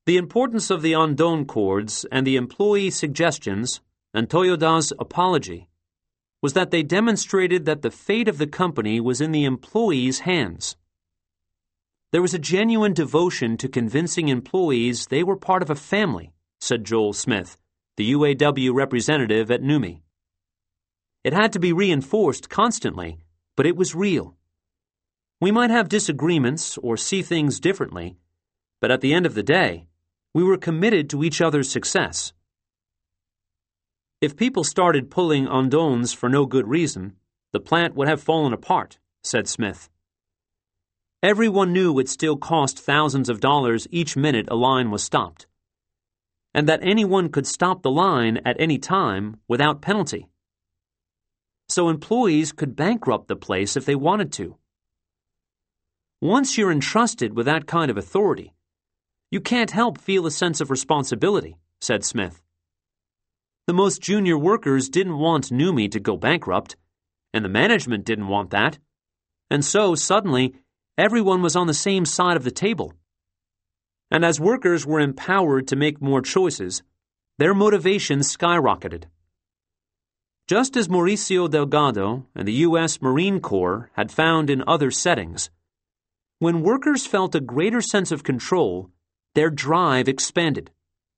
The importance of the Andon cords and the employee suggestions and Toyoda's apology was that they demonstrated that the fate of the company was in the employees' hands. There was a genuine devotion to convincing employees they were part of a family, said Joel Smith, the UAW representative at NUMMI. It had to be reinforced constantly, but it was real. We might have disagreements or see things differently, but at the end of the day, we were committed to each other's success. If people started pulling Andons for no good reason, the plant would have fallen apart, said Smith. Everyone knew it still cost thousands of dollars each minute a line was stopped, and that anyone could stop the line at any time without penalty. So employees could bankrupt the place if they wanted to. Once you're entrusted with that kind of authority, you can't help feel a sense of responsibility, said Smith. The most junior workers didn't want NUMMI to go bankrupt, and the management didn't want that. And so, suddenly, everyone was on the same side of the table. And as workers were empowered to make more choices, their motivation skyrocketed. Just as Mauricio Delgado and the U.S. Marine Corps had found in other settings, when workers felt a greater sense of control, their drive expanded.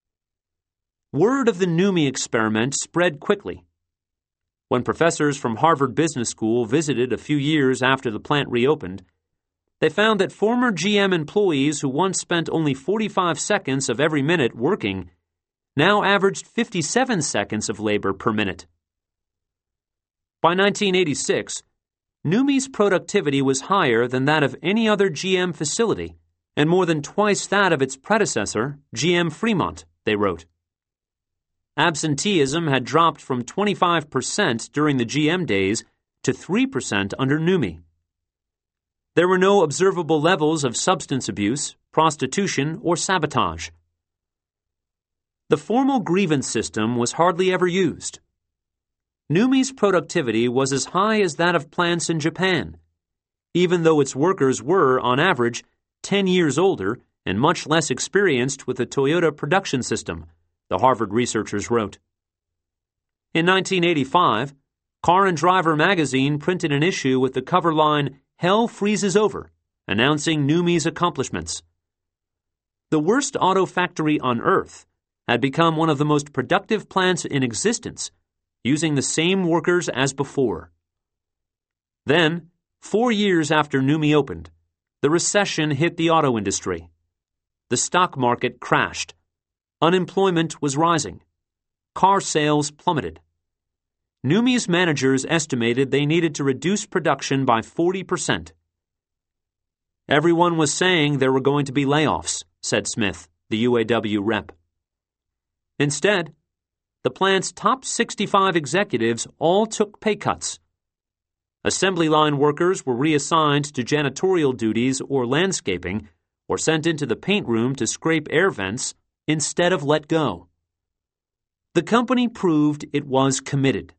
Word of the NUMMI experiment spread quickly. When professors from Harvard Business School visited a few years after the plant reopened, they found that former GM employees who once spent only 45 seconds of every minute working now averaged 57 seconds of labor per minute. By 1986, NUMMI's productivity was higher than that of any other GM facility and more than twice that of its predecessor, GM Fremont, they wrote. Absenteeism had dropped from 25% during the GM days to 3% under NUMMI. There were no observable levels of substance abuse, prostitution, or sabotage. The formal grievance system was hardly ever used. NUMMI's productivity was as high as that of plants in Japan, even though its workers were, on average, 10 years older and much less experienced with the Toyota production system, the Harvard researchers wrote. In 1985, Car and Driver magazine printed an issue with the cover line, "Hell Freezes Over," announcing NUMMI's accomplishments. The worst auto factory on Earth had become one of the most productive plants in existence, using the same workers as before. Then, 4 years after NUMMI opened, the recession hit the auto industry. The stock market crashed. Unemployment was rising. Car sales plummeted. NUMMI's managers estimated they needed to reduce production by 40%. Everyone was saying there were going to be layoffs, said Smith, the UAW rep. Instead, the plant's top 65 executives all took pay cuts. Assembly line workers were reassigned to janitorial duties or landscaping, or sent into the paint room to scrape air vents instead of let go. The company proved it was committed.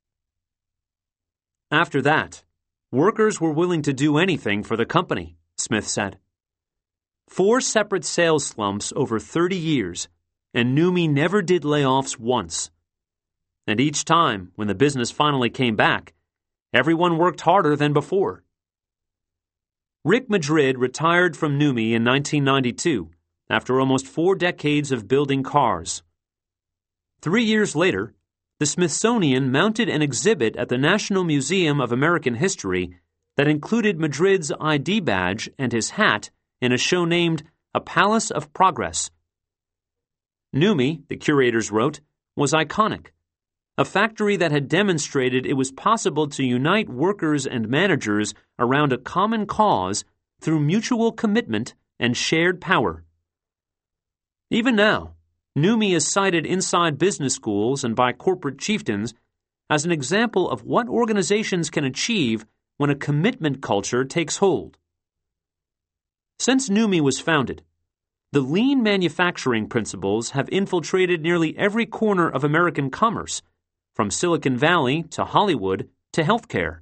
After that, workers were willing to do anything for the company, Smith said. 4 separate sales slumps over 30 years, and NUMMI never did layoffs once. And each time, when the business finally came back, everyone worked harder than before. Rick Madrid retired from NUMMI in 1992 after almost 4 decades of building cars. 3 years later, the Smithsonian mounted an exhibit at the National Museum of American History that included Madrid's ID badge and his hat in a show named A Palace of Progress. NUMMI, the curators wrote, was iconic, a factory that had demonstrated it was possible to unite workers and managers around a common cause through mutual commitment and shared power. Even now, NUMMI is cited inside business schools and by corporate chieftains as an example of what organizations can achieve when a commitment culture takes hold. Since NUMMI was founded, the lean manufacturing principles have infiltrated nearly every corner of American commerce, from Silicon Valley to Hollywood to healthcare.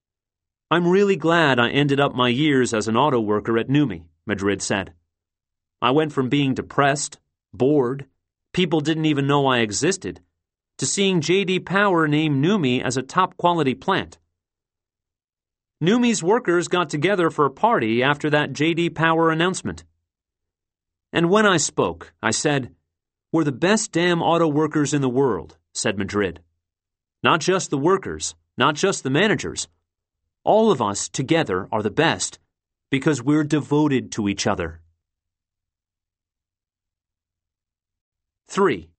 I'm really glad I ended up my years as an auto worker at NUMMI, Madrid said. I went from being depressed, bored, people didn't even know I existed, to seeing J.D. Power name NUMMI as a top-quality plant. NUMMI's workers got together for a party after that J.D. Power announcement. And when I spoke, I said, "We're the best damn auto workers in the world," said Madrid. "Not just the workers, not just the managers. All of us together are the best because we're devoted to each other." 3.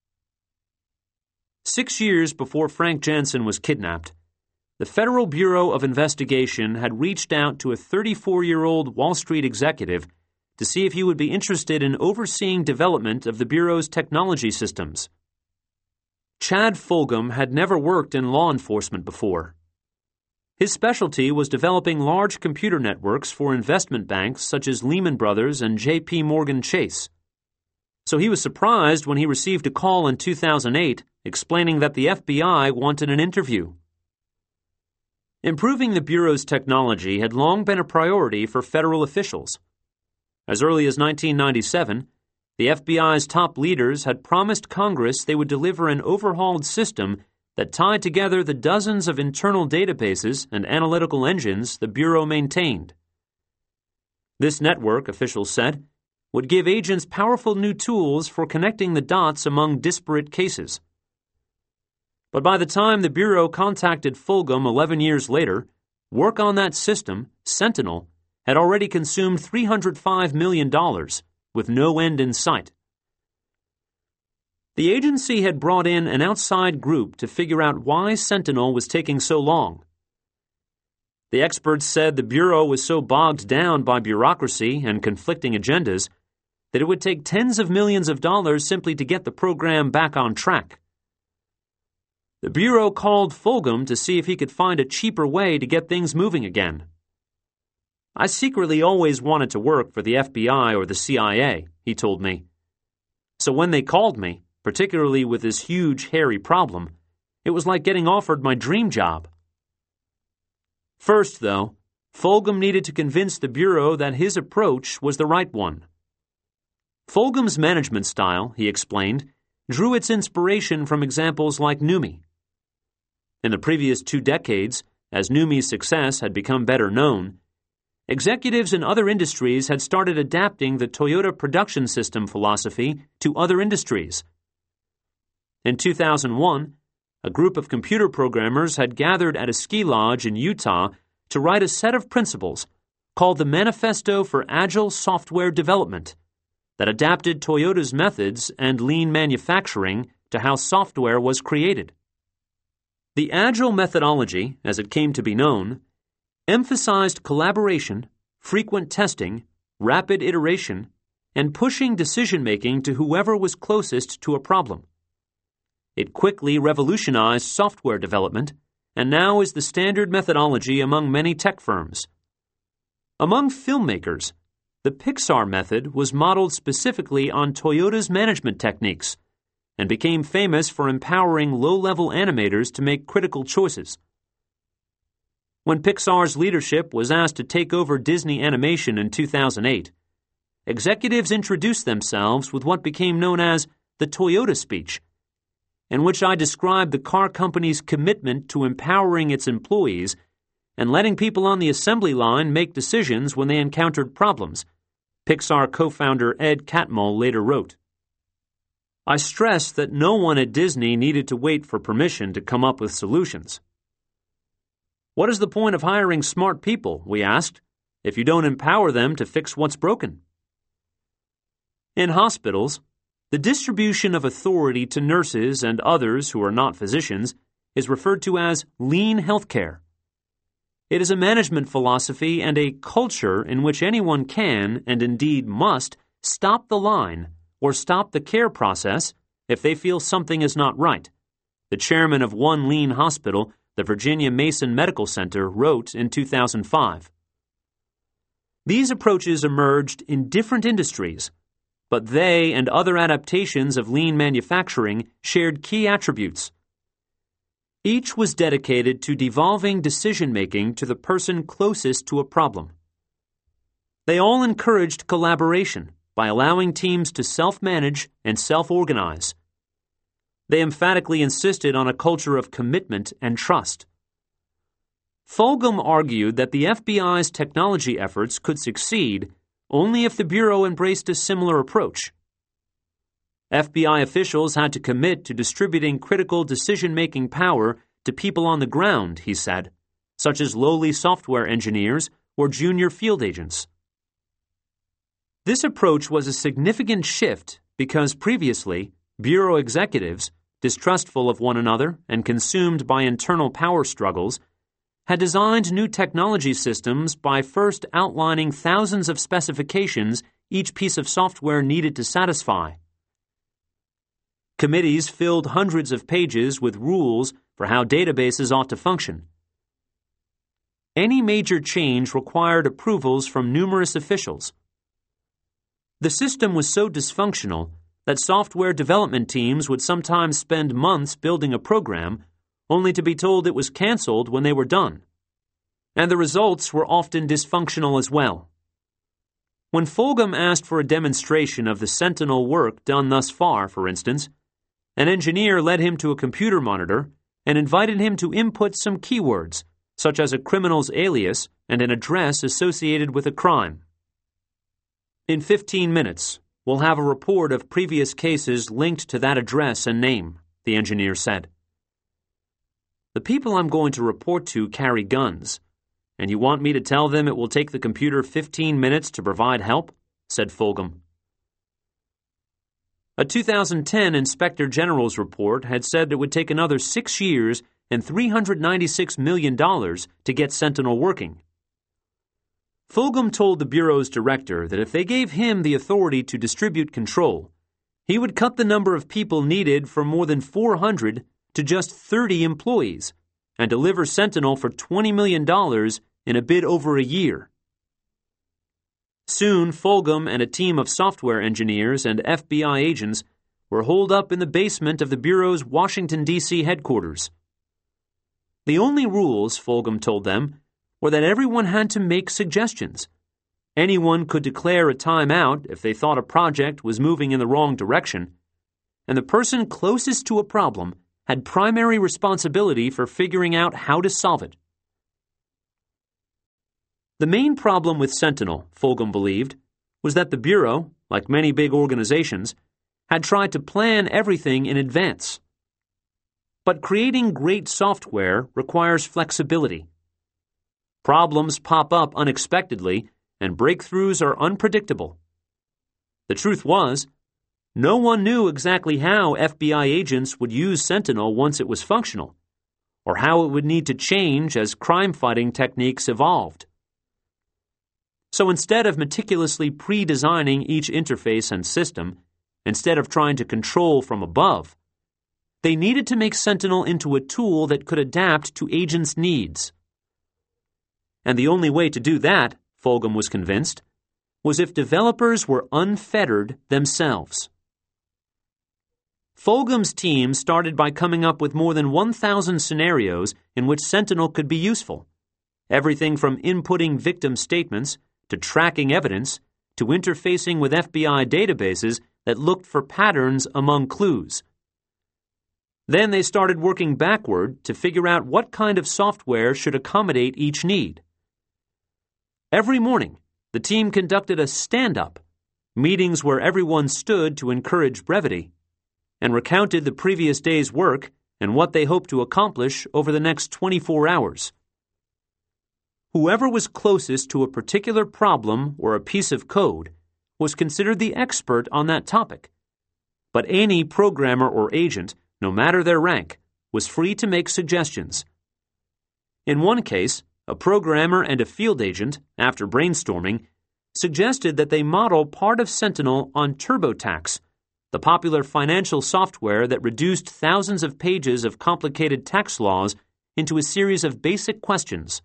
6 years before Frank Janssen was kidnapped, the Federal Bureau of Investigation had reached out to a 34-year-old Wall Street executive to see if he would be interested in overseeing development of the Bureau's technology systems. Chad Fulgham had never worked in law enforcement before. His specialty was developing large computer networks for investment banks such as Lehman Brothers and J.P. Morgan Chase. So he was surprised when he received a call in 2008 explaining that the FBI wanted an interview. Improving the Bureau's technology had long been a priority for federal officials. As early as 1997, the FBI's top leaders had promised Congress they would deliver an overhauled system that tied together the dozens of internal databases and analytical engines the Bureau maintained. This network, officials said, would give agents powerful new tools for connecting the dots among disparate cases. But by the time the Bureau contacted Fulgham 11 years later, work on that system, Sentinel, had already consumed $305 million, with no end in sight. The agency had brought in an outside group to figure out why Sentinel was taking so long. The experts said the Bureau was so bogged down by bureaucracy and conflicting agendas that it would take tens of millions of dollars simply to get the program back on track. The Bureau called Fulgham to see if he could find a cheaper way to get things moving again. "I secretly always wanted to work for the FBI or the CIA," he told me. "So when they called me, particularly with this huge, hairy problem, it was like getting offered my dream job." First, though, Fulgham needed to convince the Bureau that his approach was the right one. Fulgham's management style, he explained, drew its inspiration from examples like NUMMI. In the previous 2 decades, as NUMMI's success had become better known, executives in other industries had started adapting the Toyota production system philosophy to other industries. In 2001, a group of computer programmers had gathered at a ski lodge in Utah to write a set of principles called the Manifesto for Agile Software Development that adapted Toyota's methods and lean manufacturing to how software was created. The Agile methodology, as it came to be known, emphasized collaboration, frequent testing, rapid iteration, and pushing decision-making to whoever was closest to a problem. It quickly revolutionized software development and now is the standard methodology among many tech firms. Among filmmakers, the Pixar method was modeled specifically on Toyota's management techniques and became famous for empowering low-level animators to make critical choices. When Pixar's leadership was asked to take over Disney Animation in 2008, executives introduced themselves with what became known as the Toyota speech, in which I described the car company's commitment to empowering its employees and letting people on the assembly line make decisions when they encountered problems, Pixar co-founder Ed Catmull later wrote. I stressed that no one at Disney needed to wait for permission to come up with solutions. What is the point of hiring smart people, we asked, if you don't empower them to fix what's broken? In hospitals, the distribution of authority to nurses and others who are not physicians is referred to as lean healthcare. It is a management philosophy and a culture in which anyone can, and indeed must, stop the line or stop the care process if they feel something is not right, the chairman of one lean hospital, the Virginia Mason Medical Center, wrote in 2005. These approaches emerged in different industries, but they and other adaptations of lean manufacturing shared key attributes. Each was dedicated to devolving decision-making to the person closest to a problem. They all encouraged collaboration, by allowing teams to self-manage and self-organize. They emphatically insisted on a culture of commitment and trust. Fulghum argued that the FBI's technology efforts could succeed only if the Bureau embraced a similar approach. FBI officials had to commit to distributing critical decision-making power to people on the ground, he said, such as lowly software engineers or junior field agents. This approach was a significant shift because previously, Bureau executives, distrustful of one another and consumed by internal power struggles, had designed new technology systems by first outlining thousands of specifications each piece of software needed to satisfy. Committees filled hundreds of pages with rules for how databases ought to function. Any major change required approvals from numerous officials. The system was so dysfunctional that software development teams would sometimes spend months building a program only to be told it was canceled when they were done. And the results were often dysfunctional as well. When Fulghum asked for a demonstration of the Sentinel work done thus far, for instance, an engineer led him to a computer monitor and invited him to input some keywords, such as a criminal's alias and an address associated with a crime. In 15 minutes, we'll have a report of previous cases linked to that address and name, the engineer said. The people I'm going to report to carry guns, and you want me to tell them it will take the computer 15 minutes to provide help? Said Fulghum. A 2010 Inspector General's report had said it would take another 6 years and $396 million to get Sentinel working. Fulghum told the Bureau's director that if they gave him the authority to distribute control, he would cut the number of people needed from more than 400 to just 30 employees and deliver Sentinel for $20 million in a bit over a year. Soon, Fulghum and a team of software engineers and FBI agents were holed up in the basement of the Bureau's Washington, D.C. headquarters. The only rules, Fulghum told them, were that everyone had to make suggestions. Anyone could declare a timeout if they thought a project was moving in the wrong direction, and the person closest to a problem had primary responsibility for figuring out how to solve it. The main problem with Sentinel, Fulghum believed, was that the Bureau, like many big organizations, had tried to plan everything in advance. But creating great software requires flexibility. Problems pop up unexpectedly, and breakthroughs are unpredictable. The truth was, no one knew exactly how FBI agents would use Sentinel once it was functional, or how it would need to change as crime-fighting techniques evolved. So instead of meticulously pre-designing each interface and system, instead of trying to control from above, they needed to make Sentinel into a tool that could adapt to agents' needs. And the only way to do that, Fulghum was convinced, was if developers were unfettered themselves. Fulghum's team started by coming up with more than 1,000 scenarios in which Sentinel could be useful, everything from inputting victim statements to tracking evidence to interfacing with FBI databases that looked for patterns among clues. Then they started working backward to figure out what kind of software should accommodate each need. Every morning, the team conducted a stand-up, meetings where everyone stood to encourage brevity, and recounted the previous day's work and what they hoped to accomplish over the next 24 hours. Whoever was closest to a particular problem or a piece of code was considered the expert on that topic, but any programmer or agent, no matter their rank, was free to make suggestions. In one case, a programmer and a field agent, after brainstorming, suggested that they model part of Sentinel on TurboTax, the popular financial software that reduced thousands of pages of complicated tax laws into a series of basic questions.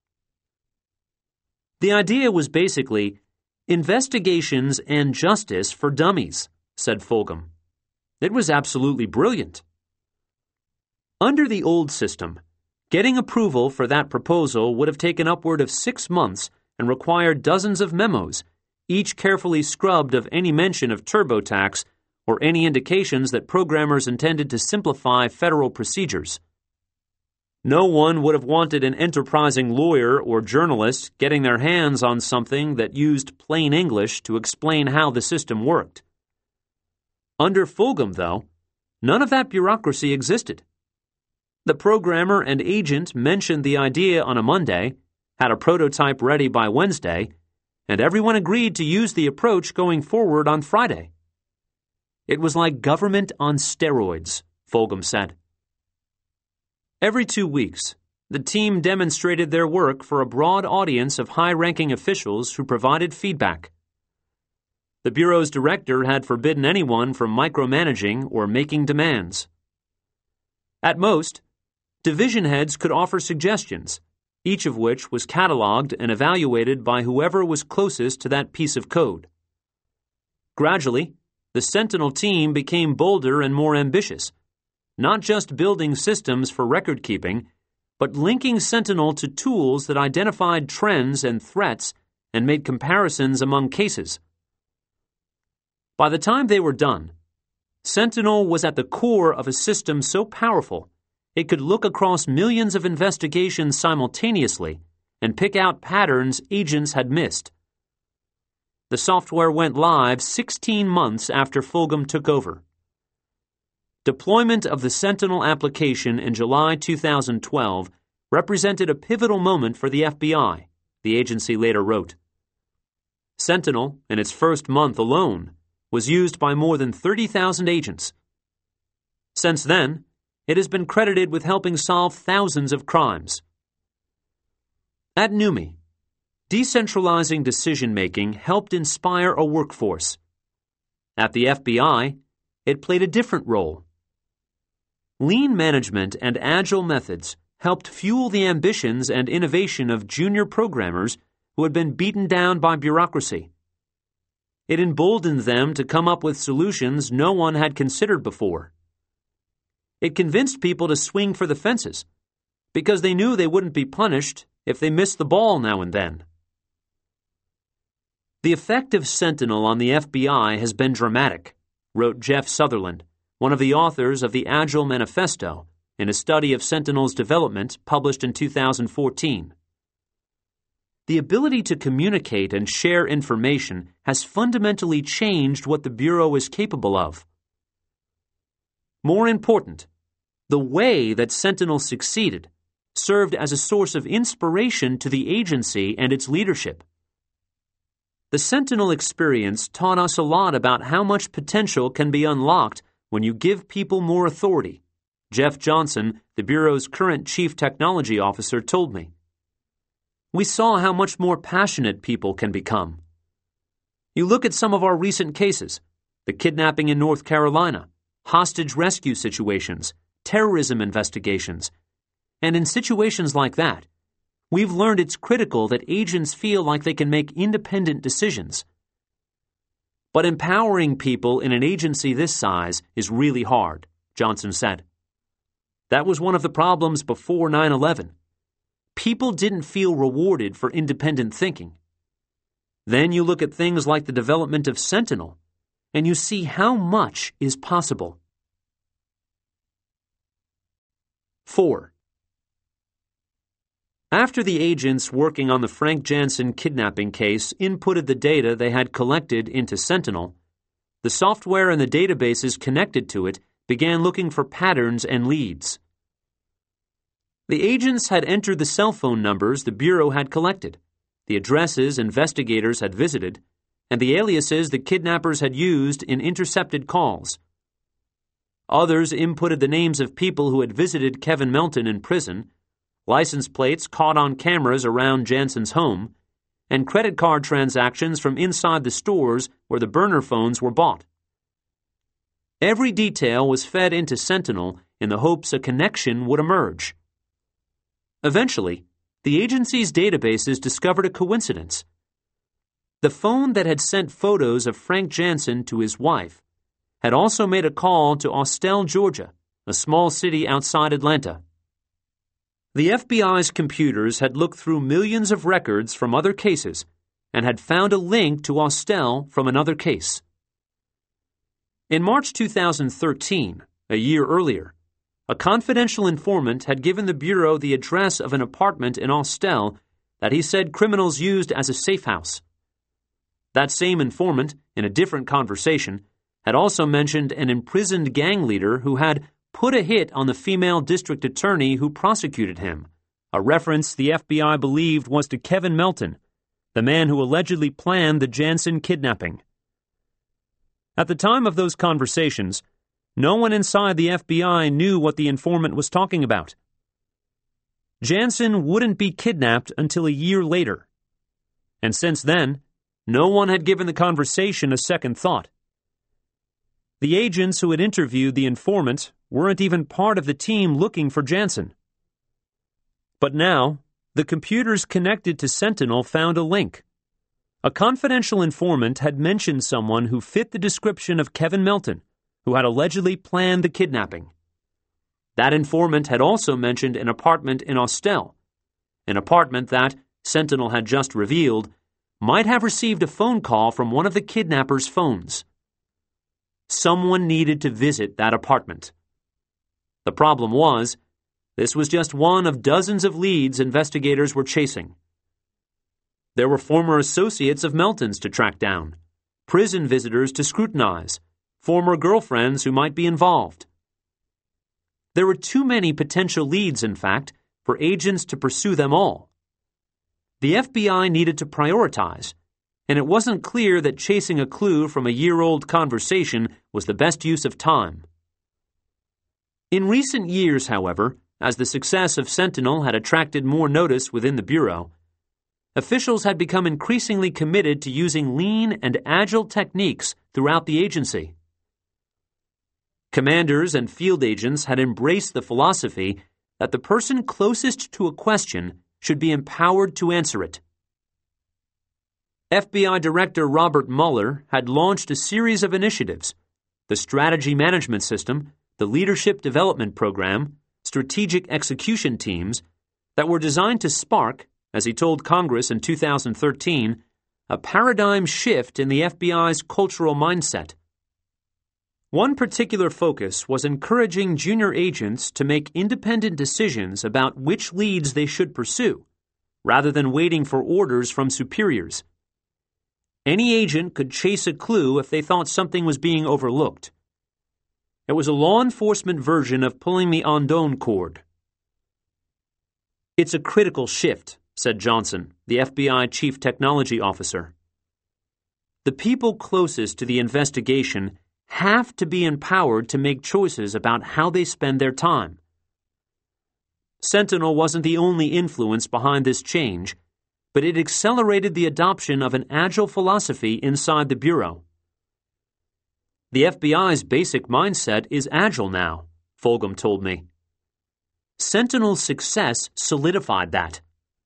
The idea was basically investigations and justice for dummies, said Fulghum. It was absolutely brilliant. Under the old system, getting approval for that proposal would have taken upward of 6 months and required dozens of memos, each carefully scrubbed of any mention of TurboTax or any indications that programmers intended to simplify federal procedures. No one would have wanted an enterprising lawyer or journalist getting their hands on something that used plain English to explain how the system worked. Under Fulgham, though, none of that bureaucracy existed. The programmer and agent mentioned the idea on a Monday, had a prototype ready by Wednesday, and everyone agreed to use the approach going forward on Friday. It was like government on steroids, Fulgham said. Every 2 weeks, the team demonstrated their work for a broad audience of high-ranking officials who provided feedback. The Bureau's director had forbidden anyone from micromanaging or making demands. At most, division heads could offer suggestions, each of which was cataloged and evaluated by whoever was closest to that piece of code. Gradually, the Sentinel team became bolder and more ambitious, not just building systems for record-keeping, but linking Sentinel to tools that identified trends and threats and made comparisons among cases. By the time they were done, Sentinel was at the core of a system so powerful it could look across millions of investigations simultaneously and pick out patterns agents had missed. The software went live 16 months after Fulgham took over. Deployment of the Sentinel application in July 2012 represented a pivotal moment for the FBI, the agency later wrote. Sentinel, in its first month alone, was used by more than 30,000 agents. Since then, it has been credited with helping solve thousands of crimes. At NUMMI, decentralizing decision-making helped inspire a workforce. At the FBI, it played a different role. Lean management and agile methods helped fuel the ambitions and innovation of junior programmers who had been beaten down by bureaucracy. It emboldened them to come up with solutions no one had considered before. It convinced people to swing for the fences because they knew they wouldn't be punished if they missed the ball now and then. The effect of Sentinel on the FBI has been dramatic, wrote Jeff Sutherland, one of the authors of the Agile Manifesto, in a study of Sentinel's development published in 2014. The ability to communicate and share information has fundamentally changed what the Bureau is capable of. More important, the way that Sentinel succeeded served as a source of inspiration to the agency and its leadership. The Sentinel experience taught us a lot about how much potential can be unlocked when you give people more authority, Jeff Johnson, the Bureau's current Chief Technology Officer, told me. We saw how much more passionate people can become. You look at some of our recent cases, the kidnapping in North Carolina, hostage rescue situations, terrorism investigations, and in situations like that, we've learned it's critical that agents feel like they can make independent decisions. But empowering people in an agency this size is really hard, Johnson said. That was one of the problems before 9/11. People didn't feel rewarded for independent thinking. Then you look at things like the development of Sentinel, and you see how much is possible. 4. After the agents working on the Frank Jansen kidnapping case inputted the data they had collected into Sentinel, the software and the databases connected to it began looking for patterns and leads. The agents had entered the cell phone numbers the Bureau had collected, the addresses investigators had visited, and the aliases the kidnappers had used in intercepted calls. Others inputted the names of people who had visited Kevin Melton in prison, license plates caught on cameras around Jansen's home, and credit card transactions from inside the stores where the burner phones were bought. Every detail was fed into Sentinel in the hopes a connection would emerge. Eventually, the agency's databases discovered a coincidence. The phone that had sent photos of Frank Jansen to his wife had also made a call to Austell, Georgia, a small city outside Atlanta. The FBI's computers had looked through millions of records from other cases and had found a link to Austell from another case. In March 2013, a year earlier, a confidential informant had given the Bureau the address of an apartment in Austell that he said criminals used as a safe house. That same informant, in a different conversation, had also mentioned an imprisoned gang leader who had put a hit on the female district attorney who prosecuted him, a reference the FBI believed was to Kevin Melton, the man who allegedly planned the Jansen kidnapping. At the time of those conversations, no one inside the FBI knew what the informant was talking about. Jansen wouldn't be kidnapped until a year later. And since then, no one had given the conversation a second thought. The agents who had interviewed the informant weren't even part of the team looking for Jansen. But now, the computers connected to Sentinel found a link. A confidential informant had mentioned someone who fit the description of Kevin Melton, who had allegedly planned the kidnapping. That informant had also mentioned an apartment in Austell, an apartment that, Sentinel had just revealed, might have received a phone call from one of the kidnappers' phones. Someone needed to visit that apartment. The problem was, this was just one of dozens of leads investigators were chasing. There were former associates of Melton's to track down, prison visitors to scrutinize, former girlfriends who might be involved. There were too many potential leads, in fact, for agents to pursue them all. The FBI needed to prioritize, and it wasn't clear that chasing a clue from a year-old conversation was the best use of time. In recent years, however, as the success of Sentinel had attracted more notice within the Bureau, officials had become increasingly committed to using lean and agile techniques throughout the agency. Commanders and field agents had embraced the philosophy that the person closest to a question should be empowered to answer it. FBI Director Robert Mueller had launched a series of initiatives: the Strategy Management System, the Leadership Development Program, Strategic Execution Teams, that were designed to spark, as he told Congress in 2013, a paradigm shift in the FBI's cultural mindset. One particular focus was encouraging junior agents to make independent decisions about which leads they should pursue, rather than waiting for orders from superiors. Any agent could chase a clue if they thought something was being overlooked. It was a law enforcement version of pulling the Andon cord. "It's a critical shift," said Johnson, the FBI chief technology officer. "The people closest to the investigation have to be empowered to make choices about how they spend their time." Sentinel wasn't the only influence behind this change, but it accelerated the adoption of an agile philosophy inside the Bureau. "The FBI's basic mindset is agile now," Fulgham told me. Sentinel's success solidified that.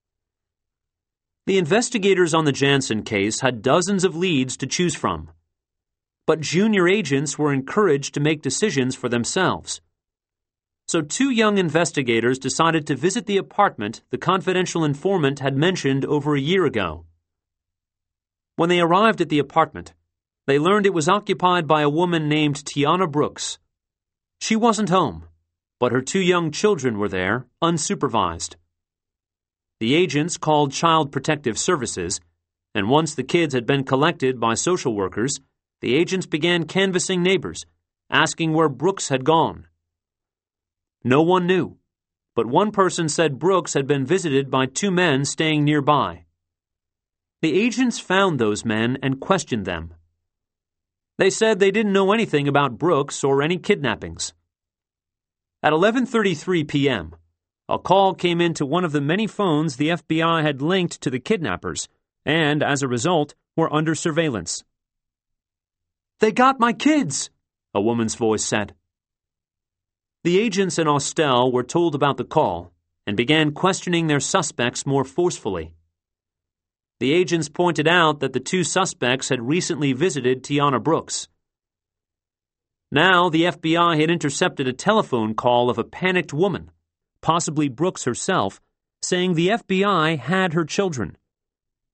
The investigators on the Jansen case had dozens of leads to choose from, but junior agents were encouraged to make decisions for themselves. So 2 young investigators decided to visit the apartment the confidential informant had mentioned over a year ago. When they arrived at the apartment, they learned it was occupied by a woman named Tiana Brooks. She wasn't home, but her 2 young children were there, unsupervised. The agents called Child Protective Services, and once the kids had been collected by social workers, the agents began canvassing neighbors, asking where Brooks had gone. No one knew, but one person said Brooks had been visited by 2 men staying nearby. The agents found those men and questioned them. They said they didn't know anything about Brooks or any kidnappings. At 11:33 p.m., a call came into one of the many phones the FBI had linked to the kidnappers, and, as a result, were under surveillance. "They got my kids," a woman's voice said. The agents in Austell were told about the call and began questioning their suspects more forcefully. The agents pointed out that the 2 suspects had recently visited Tiana Brooks. Now the FBI had intercepted a telephone call of a panicked woman, possibly Brooks herself, saying the FBI had her children.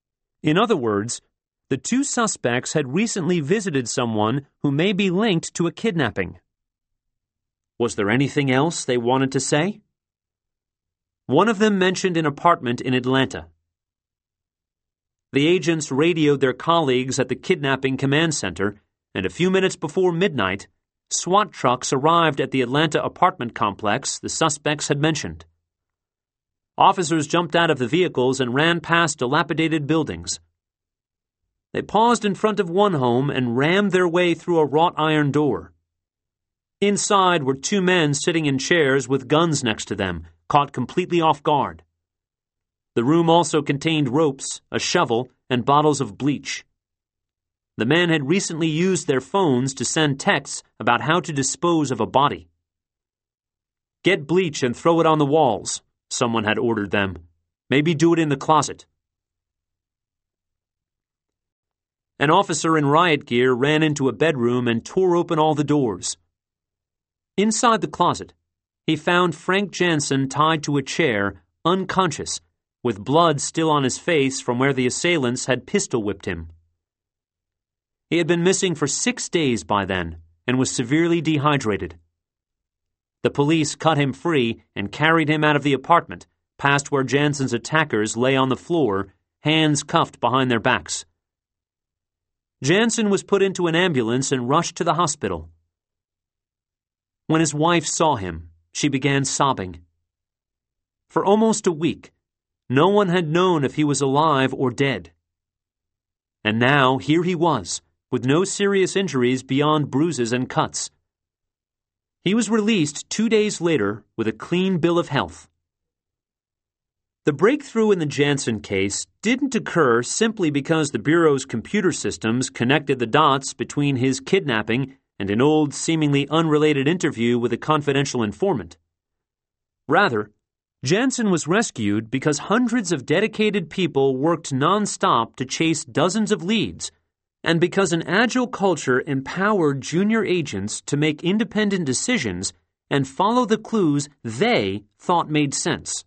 In other words, the two suspects had recently visited someone who may be linked to a kidnapping. Was there anything else they wanted to say? One of them mentioned an apartment in Atlanta. The agents radioed their colleagues at the kidnapping command center, and a few minutes before midnight, SWAT trucks arrived at the Atlanta apartment complex the suspects had mentioned. Officers jumped out of the vehicles and ran past dilapidated buildings. They paused in front of one home and rammed their way through a wrought iron door. Inside were two men sitting in chairs with guns next to them, caught completely off guard. The room also contained ropes, a shovel, and bottles of bleach. The men had recently used their phones to send texts about how to dispose of a body. "Get bleach and throw it on the walls," someone had ordered them. "Maybe do it in the closet." An officer in riot gear ran into a bedroom and tore open all the doors. Inside the closet, he found Frank Jansen tied to a chair, unconscious, with blood still on his face from where the assailants had pistol-whipped him. He had been missing for 6 days by then and was severely dehydrated. The police cut him free and carried him out of the apartment, past where Jansen's attackers lay on the floor, hands cuffed behind their backs. Jansen was put into an ambulance and rushed to the hospital. When his wife saw him, she began sobbing. For almost a week, no one had known if he was alive or dead. And now, here he was, with no serious injuries beyond bruises and cuts. He was released 2 days later with a clean bill of health. The breakthrough in the Jansen case didn't occur simply because the Bureau's computer systems connected the dots between his kidnapping and an old, seemingly unrelated interview with a confidential informant. Rather, Jansen was rescued because hundreds of dedicated people worked nonstop to chase dozens of leads, and because an agile culture empowered junior agents to make independent decisions and follow the clues they thought made sense.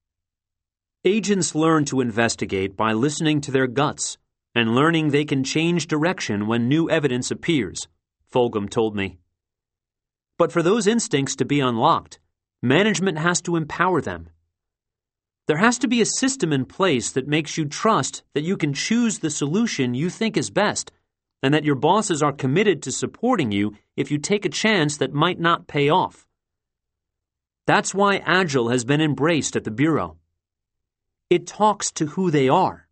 Agents learn to investigate by listening to their guts and learning they can change direction when new evidence appears, Fulgham told me. But for those instincts to be unlocked, management has to empower them. There has to be a system in place that makes you trust that you can choose the solution you think is best, and that your bosses are committed to supporting you if you take a chance that might not pay off. That's why Agile has been embraced at the Bureau. It talks to who they are.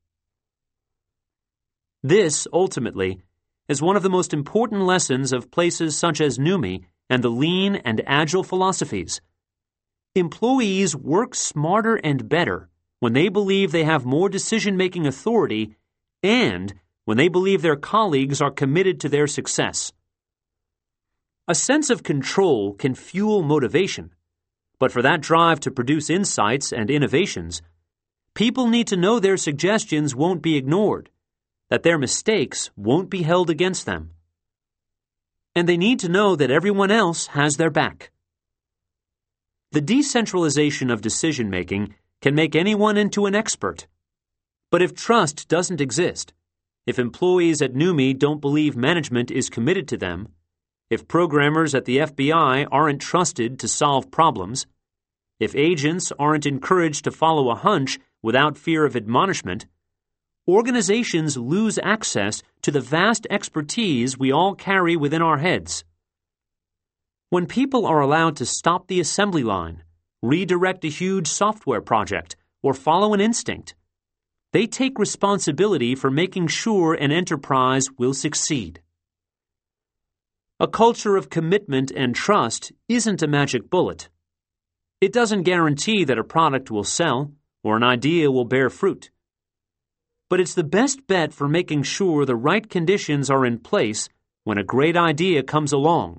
This, ultimately, is one of the most important lessons of places such as NUMMI and the lean and agile philosophies. Employees work smarter and better when they believe they have more decision-making authority and when they believe their colleagues are committed to their success. A sense of control can fuel motivation, but for that drive to produce insights and innovations, people need to know their suggestions won't be ignored, that their mistakes won't be held against them. And they need to know that everyone else has their back. The decentralization of decision-making can make anyone into an expert. But if trust doesn't exist, if employees at NUMMI don't believe management is committed to them, if programmers at the FBI aren't trusted to solve problems, if agents aren't encouraged to follow a hunch without fear of admonishment, organizations lose access to the vast expertise we all carry within our heads. When people are allowed to stop the assembly line, redirect a huge software project, or follow an instinct, they take responsibility for making sure an enterprise will succeed. A culture of commitment and trust isn't a magic bullet. It doesn't guarantee that a product will sell or an idea will bear fruit. But it's the best bet for making sure the right conditions are in place when a great idea comes along.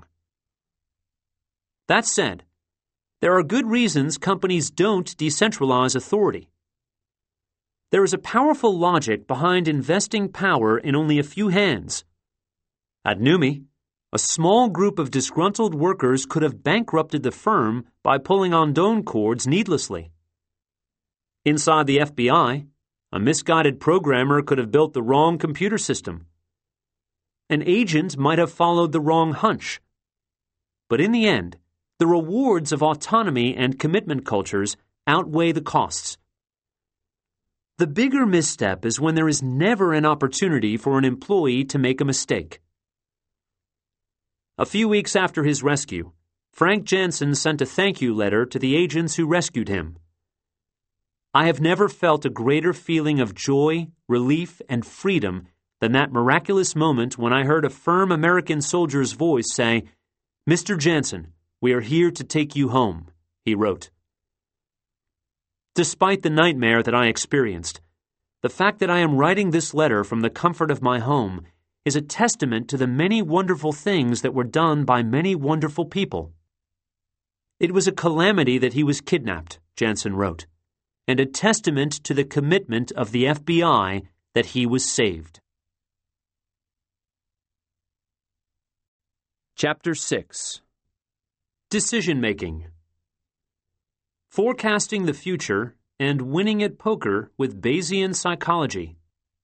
That said, there are good reasons companies don't decentralize authority. There is a powerful logic behind investing power in only a few hands. At NUMMI, a small group of disgruntled workers could have bankrupted the firm by pulling on condone cords needlessly. Inside the FBI, A misguided programmer could have built the wrong computer system. An agent might have followed the wrong hunch. But in the end, the rewards of autonomy and commitment cultures outweigh the costs. The bigger misstep is when there is never an opportunity for an employee to make a mistake. A few weeks after his rescue, Frank Jansen sent a thank you letter to the agents who rescued him. I have never felt a greater feeling of joy, relief, and freedom than that miraculous moment when I heard a firm American soldier's voice say, "Mr. Jansen, we are here to take you home," he wrote. Despite the nightmare that I experienced, the fact that I am writing this letter from the comfort of my home is a testament to the many wonderful things that were done by many wonderful people. It was a calamity that he was kidnapped, Jansen wrote, and a testament to the commitment of the FBI that he was saved. Chapter 6. Decision-Making. Forecasting the Future and Winning at Poker with Bayesian Psychology.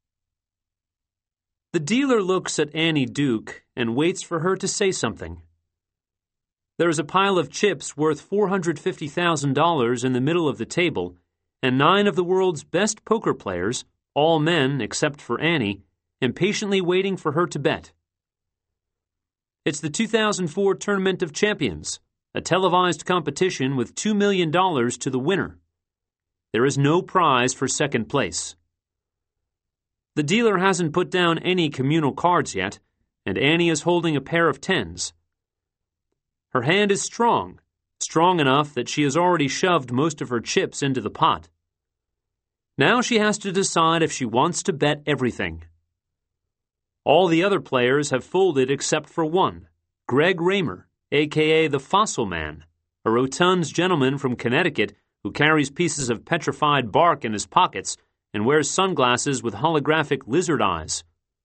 The dealer looks at Annie Duke and waits for her to say something. There is a pile of chips worth $450,000 in the middle of the table, and 9 of the world's best poker players, all men except for Annie, impatiently waiting for her to bet. It's the 2004 Tournament of Champions, a televised competition with $2 million to the winner. There is no prize for second place. The dealer hasn't put down any communal cards yet, and Annie is holding a pair of 10s. Her hand is strong enough that she has already shoved most of her chips into the pot. Now she has to decide if she wants to bet everything. All the other players have folded except for one, Greg Raymer, a.k.a. the Fossil Man, a rotund gentleman from Connecticut who carries pieces of petrified bark in his pockets and wears sunglasses with holographic lizard eyes.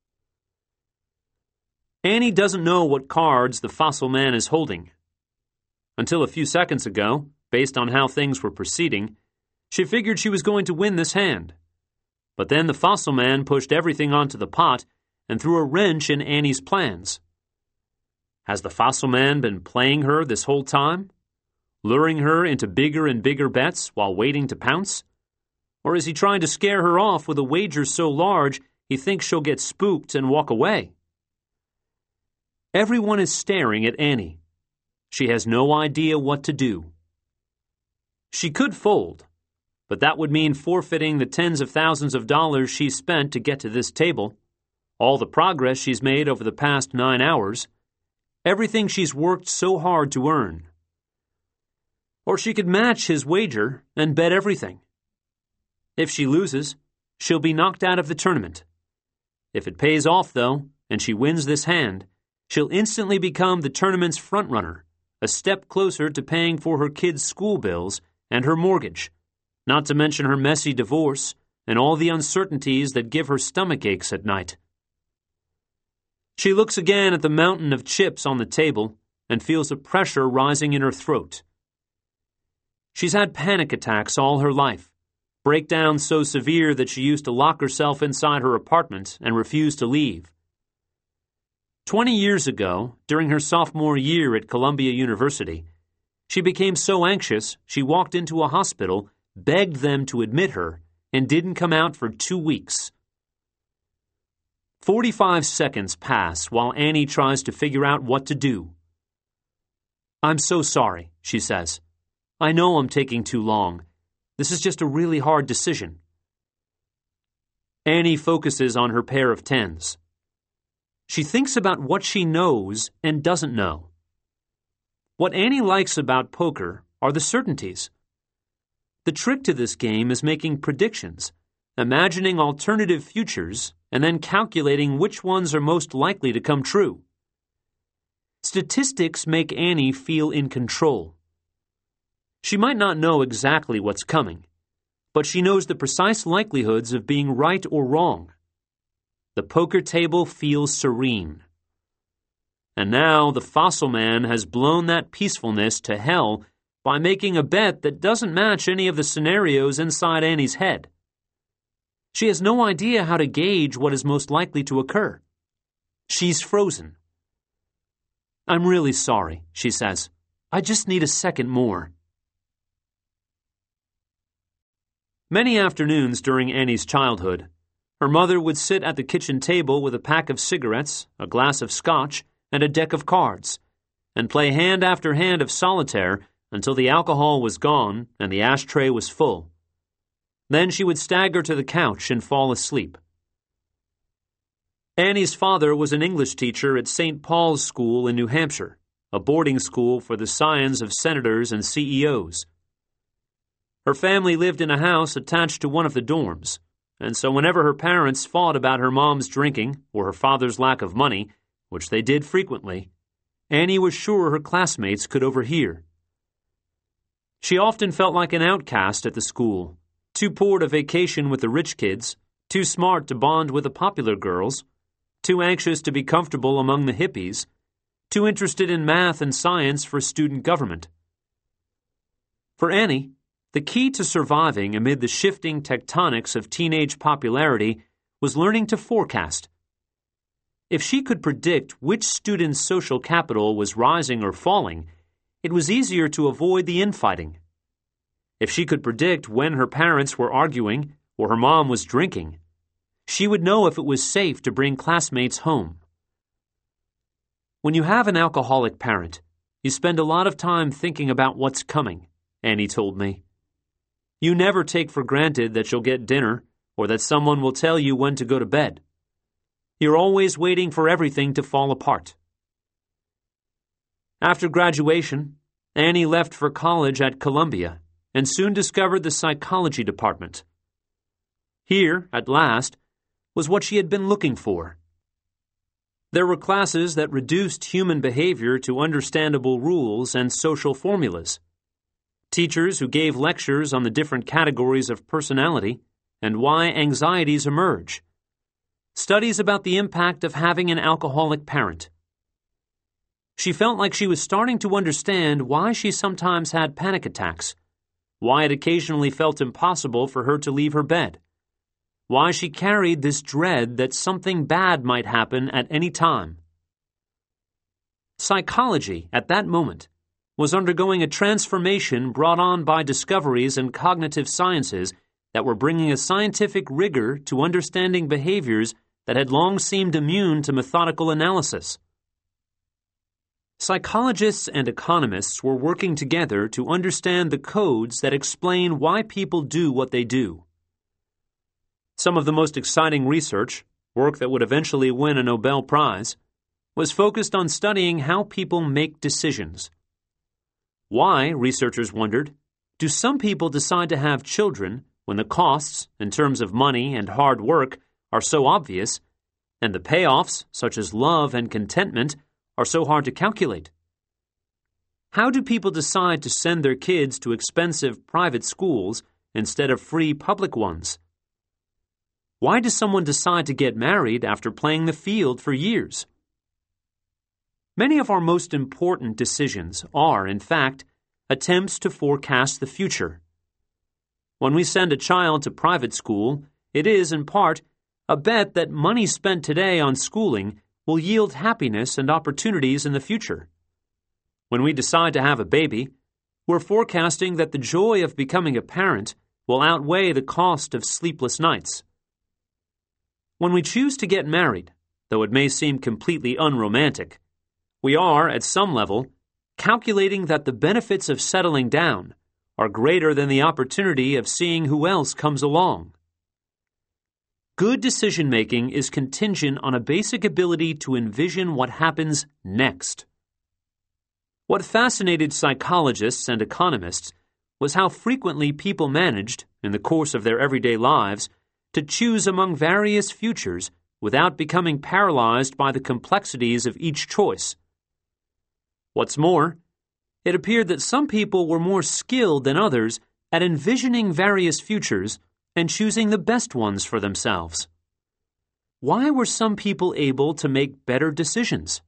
Annie doesn't know what cards the Fossil Man is holding. Until a few seconds ago, based on how things were proceeding, she figured she was going to win this hand. But then the Fossil Man pushed everything onto the pot and threw a wrench in Annie's plans. Has the Fossil Man been playing her this whole time? Luring her into bigger and bigger bets while waiting to pounce? Or is he trying to scare her off with a wager so large he thinks she'll get spooked and walk away? Everyone is staring at Annie. She has no idea what to do. She could fold, but that would mean forfeiting the tens of thousands of dollars she's spent to get to this table, all the progress she's made over the past 9 hours, everything she's worked so hard to earn. Or she could match his wager and bet everything. If she loses, she'll be knocked out of the tournament. If it pays off, though, and she wins this hand, she'll instantly become the tournament's frontrunner, a step closer to paying for her kids' school bills and her mortgage, not to mention her messy divorce and all the uncertainties that give her stomach aches at night. She looks again at the mountain of chips on the table and feels a pressure rising in her throat. She's had panic attacks all her life, breakdowns so severe that she used to lock herself inside her apartment and refuse to leave. 20 years ago, during her sophomore year at Columbia University, she became so anxious she walked into a hospital, begged them to admit her, and didn't come out for 2 weeks. 45 seconds pass while Annie tries to figure out what to do. "I'm so sorry," she says. "I know I'm taking too long. This is just a really hard decision." Annie focuses on her pair of 10s. She thinks about what she knows and doesn't know. What Annie likes about poker are the certainties. The trick to this game is making predictions, imagining alternative futures, and then calculating which ones are most likely to come true. Statistics make Annie feel in control. She might not know exactly what's coming, but she knows the precise likelihoods of being right or wrong. The poker table feels serene. And now the Fossil Man has blown that peacefulness to hell by making a bet that doesn't match any of the scenarios inside Annie's head. She has no idea how to gauge what is most likely to occur. She's frozen. I'm really sorry, she says. I just need a second more. Many afternoons during Annie's childhood, her mother would sit at the kitchen table with a pack of cigarettes, a glass of scotch, and a deck of cards, and play hand after hand of solitaire until the alcohol was gone and the ashtray was full. Then she would stagger to the couch and fall asleep. Annie's father was an English teacher at St. Paul's School in New Hampshire, a boarding school for the scions of senators and CEOs. Her family lived in a house attached to one of the dorms, and so whenever her parents fought about her mom's drinking or her father's lack of money, which they did frequently, Annie was sure her classmates could overhear. She often felt like an outcast at the school, too poor to vacation with the rich kids, too smart to bond with the popular girls, too anxious to be comfortable among the hippies, too interested in math and science for student government. For Annie, the key to surviving amid the shifting tectonics of teenage popularity was learning to forecast. If she could predict which student's social capital was rising or falling, it was easier to avoid the infighting. If she could predict when her parents were arguing or her mom was drinking, she would know if it was safe to bring classmates home. When you have an alcoholic parent, you spend a lot of time thinking about what's coming, Annie told me. You never take for granted that you'll get dinner or that someone will tell you when to go to bed. You're always waiting for everything to fall apart. After graduation, Annie left for college at Columbia and soon discovered the psychology department. Here, at last, was what she had been looking for. There were classes that reduced human behavior to understandable rules and social formulas. Teachers who gave lectures on the different categories of personality and why anxieties emerge. Studies about the impact of having an alcoholic parent. She felt like she was starting to understand why she sometimes had panic attacks, why it occasionally felt impossible for her to leave her bed, why she carried this dread that something bad might happen at any time. Psychology, at that moment, was undergoing a transformation brought on by discoveries in cognitive sciences that were bringing a scientific rigor to understanding behaviors that had long seemed immune to methodical analysis. Psychologists and economists were working together to understand the codes that explain why people do what they do. Some of the most exciting research, work that would eventually win a Nobel Prize, was focused on studying how people make decisions. Why, researchers wondered, do some people decide to have children when the costs, in terms of money and hard work, are so obvious, and the payoffs, such as love and contentment, are so hard to calculate? How do people decide to send their kids to expensive private schools instead of free public ones? Why does someone decide to get married after playing the field for years? Many of our most important decisions are, in fact, attempts to forecast the future. When we send a child to private school, it is, in part, a bet that money spent today on schooling will yield happiness and opportunities in the future. When we decide to have a baby, we're forecasting that the joy of becoming a parent will outweigh the cost of sleepless nights. When we choose to get married, though it may seem completely unromantic, we are, at some level, calculating that the benefits of settling down are greater than the opportunity of seeing who else comes along. Good decision-making is contingent on a basic ability to envision what happens next. What fascinated psychologists and economists was how frequently people managed, in the course of their everyday lives, to choose among various futures without becoming paralyzed by the complexities of each choice. What's more, it appeared that some people were more skilled than others at envisioning various futures and choosing the best ones for themselves. Why were some people able to make better decisions?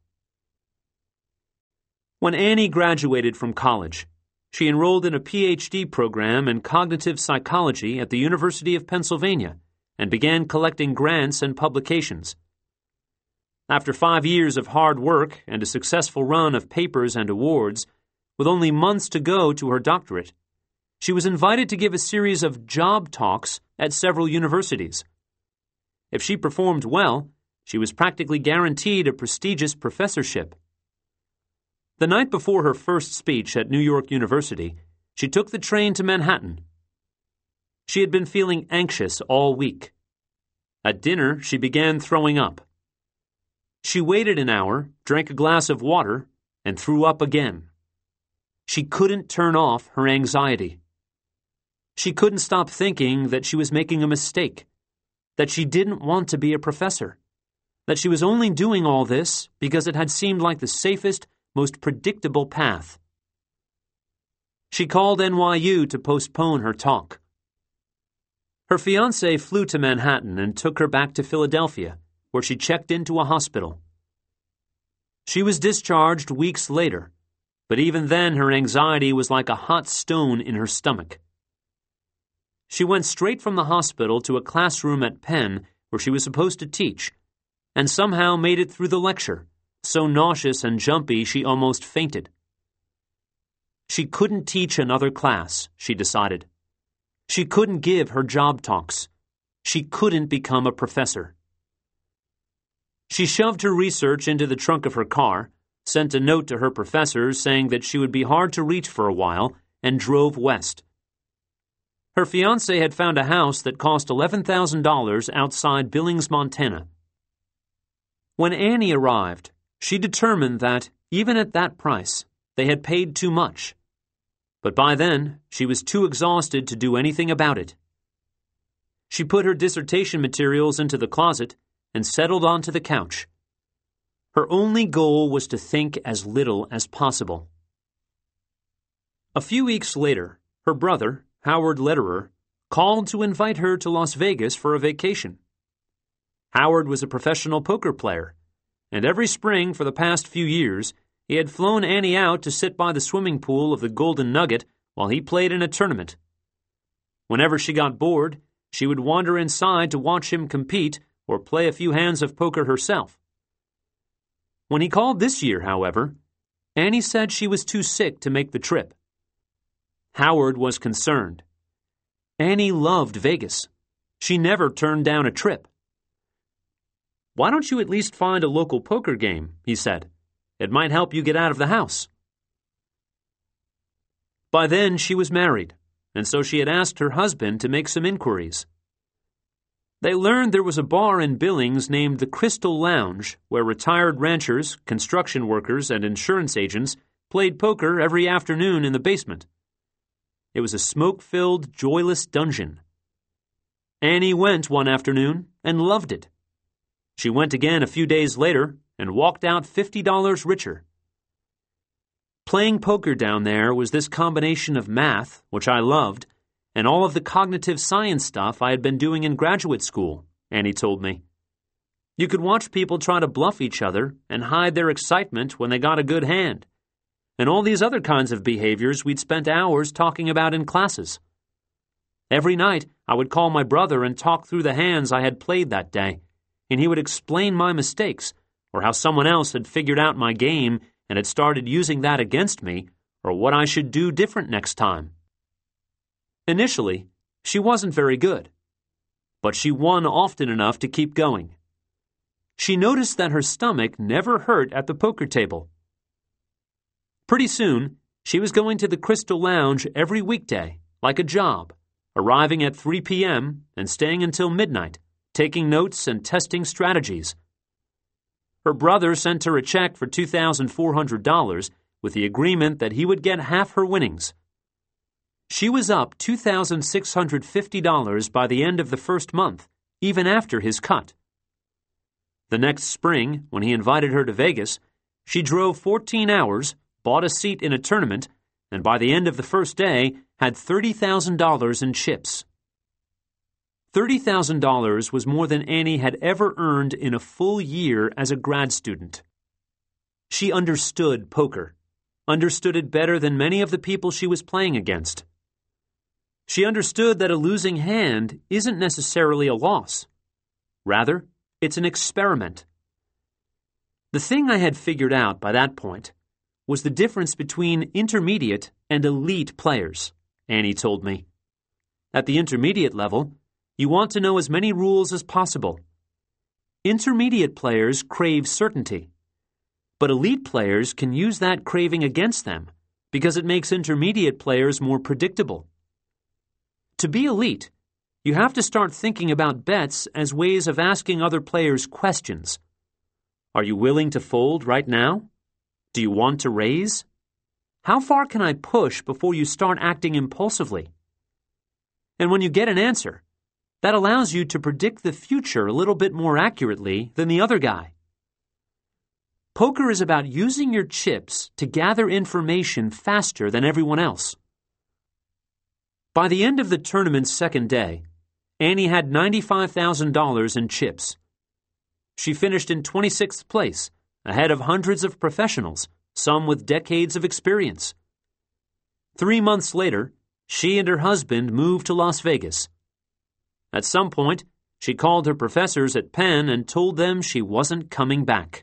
When Annie graduated from college, she enrolled in a PhD program in cognitive psychology at the University of Pennsylvania and began collecting grants and publications. After 5 years of hard work and a successful run of papers and awards, with only months to go to her doctorate, she was invited to give a series of job talks at several universities. If she performed well, she was practically guaranteed a prestigious professorship. The night before her first speech at New York University, she took the train to Manhattan. She had been feeling anxious all week. At dinner, she began throwing up. She waited an hour, drank a glass of water, and threw up again. She couldn't turn off her anxiety. She couldn't stop thinking that she was making a mistake, that she didn't want to be a professor, that she was only doing all this because it had seemed like the safest, most predictable path. She called NYU to postpone her talk. Her fiancé flew to Manhattan and took her back to Philadelphia, where she checked into a hospital. She was discharged weeks later, but even then her anxiety was like a hot stone in her stomach. She went straight from the hospital to a classroom at Penn where she was supposed to teach, and somehow made it through the lecture, so nauseous and jumpy she almost fainted. She couldn't teach another class, she decided. She couldn't give her job talks. She couldn't become a professor. She shoved her research into the trunk of her car, sent a note to her professors saying that she would be hard to reach for a while, and drove west. Her fiancé had found a house that cost $11,000 outside Billings, Montana. When Annie arrived, she determined that, even at that price, they had paid too much. But by then, she was too exhausted to do anything about it. She put her dissertation materials into the closet and settled onto the couch. Her only goal was to think as little as possible. A few weeks later, her brother, Howard Lederer, called to invite her to Las Vegas for a vacation. Howard was a professional poker player, and every spring for the past few years, he had flown Annie out to sit by the swimming pool of the Golden Nugget while he played in a tournament. Whenever she got bored, she would wander inside to watch him compete or play a few hands of poker herself. When he called this year, however, Annie said she was too sick to make the trip. Howard was concerned. Annie loved Vegas. She never turned down a trip. "Why don't you at least find a local poker game?" he said. "It might help you get out of the house." By then, she was married, and so she had asked her husband to make some inquiries. They learned there was a bar in Billings named the Crystal Lounge where retired ranchers, construction workers, and insurance agents played poker every afternoon in the basement. It was a smoke-filled, joyless dungeon. Annie went one afternoon and loved it. She went again a few days later and walked out $50 richer. Playing poker down there was this combination of math, which I loved, and all of the cognitive science stuff I had been doing in graduate school, Annie told me. You could watch people try to bluff each other and hide their excitement when they got a good hand, and all these other kinds of behaviors we'd spent hours talking about in classes. Every night, I would call my brother and talk through the hands I had played that day, and he would explain my mistakes, or how someone else had figured out my game and had started using that against me, or what I should do different next time. Initially, she wasn't very good, but she won often enough to keep going. She noticed that her stomach never hurt at the poker table. Pretty soon, she was going to the Crystal Lounge every weekday, like a job, arriving at 3 p.m. and staying until midnight, taking notes and testing strategies. Her brother sent her a check for $2,400 with the agreement that he would get half her winnings. She was up $2,650 by the end of the first month, even after his cut. The next spring, when he invited her to Vegas, she drove 14 hours, bought a seat in a tournament, and by the end of the first day had $30,000 in chips. $30,000 was more than Annie had ever earned in a full year as a grad student. She understood poker, understood it better than many of the people she was playing against. She understood that a losing hand isn't necessarily a loss. Rather, it's an experiment. The thing I had figured out by that point was the difference between intermediate and elite players, Annie told me. At the intermediate level, you want to know as many rules as possible. Intermediate players crave certainty, but elite players can use that craving against them because it makes intermediate players more predictable. To be elite, you have to start thinking about bets as ways of asking other players questions. Are you willing to fold right now? Do you want to raise? How far can I push before you start acting impulsively? And when you get an answer, that allows you to predict the future a little bit more accurately than the other guy. Poker is about using your chips to gather information faster than everyone else. By the end of the tournament's second day, Annie had $95,000 in chips. She finished in 26th place, ahead of hundreds of professionals, some with decades of experience. 3 months later, she and her husband moved to Las Vegas. At some point, she called her professors at Penn and told them she wasn't coming back.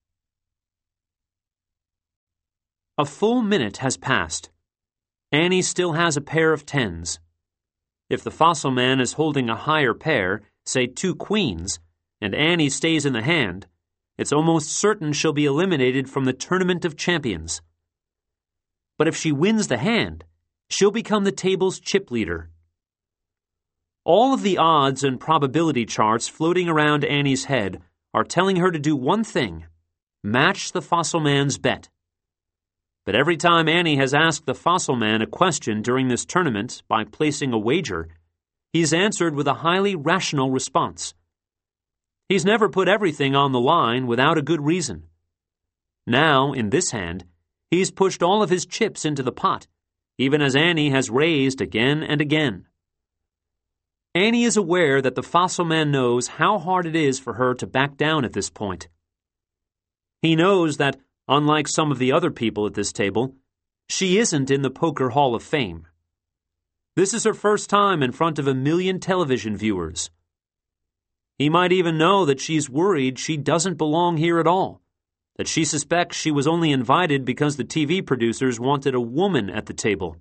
A full minute has passed. Annie still has a pair of tens. If the fossil man is holding a higher pair, say 2 queens, and Annie stays in the hand, it's almost certain she'll be eliminated from the Tournament of Champions. But if she wins the hand, she'll become the table's chip leader. All of the odds and probability charts floating around Annie's head are telling her to do one thing: match the fossil man's bet. But every time Annie has asked the fossil man a question during this tournament by placing a wager, he's answered with a highly rational response. He's never put everything on the line without a good reason. Now, in this hand, he's pushed all of his chips into the pot, even as Annie has raised again and again. Annie is aware that the fossil man knows how hard it is for her to back down at this point. He knows that, unlike some of the other people at this table, she isn't in the Poker Hall of Fame. This is her first time in front of 1 million television viewers. He might even know that she's worried she doesn't belong here at all, that she suspects she was only invited because the TV producers wanted a woman at the table.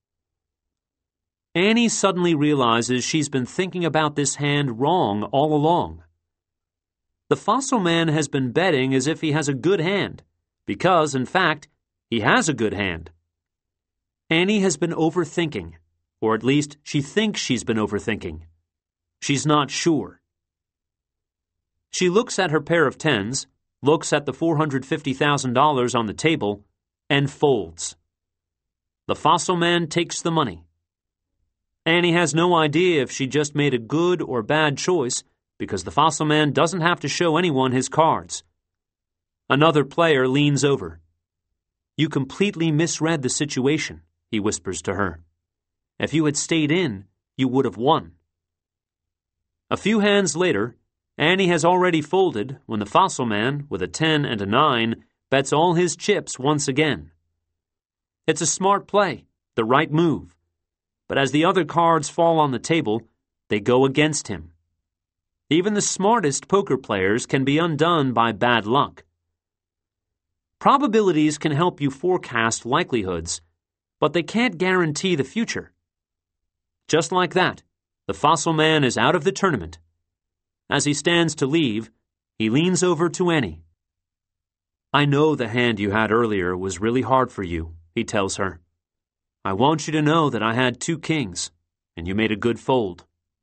Annie suddenly realizes she's been thinking about this hand wrong all along. The fossil man has been betting as if he has a good hand, because, in fact, he has a good hand. Annie has been overthinking, or at least she thinks she's been overthinking. She's not sure. She looks at her pair of tens, looks at the $450,000 on the table, and folds. The fossil man takes the money. Annie has no idea if she just made a good or bad choice because the fossil man doesn't have to show anyone his cards. Another player leans over. "You completely misread the situation," he whispers to her. "If you had stayed in, you would have won." A few hands later, Annie has already folded when the fossil man, with a 10 and a 9, bets all his chips once again. It's a smart play, the right move. But as the other cards fall on the table, they go against him. Even the smartest poker players can be undone by bad luck. Probabilities can help you forecast likelihoods, but they can't guarantee the future. Just like that, the fossil man is out of the tournament. As he stands to leave, he leans over to Annie. "I know the hand you had earlier was really hard for you," he tells her. "I want you to know that I had 2 kings, and you made a good fold."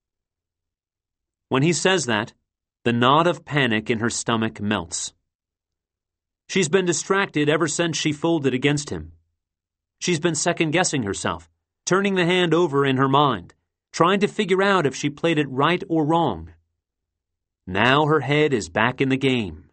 When he says that, the knot of panic in her stomach melts. She's been distracted ever since she folded against him. She's been second-guessing herself, turning the hand over in her mind, trying to figure out if she played it right or wrong. Now her head is back in the game.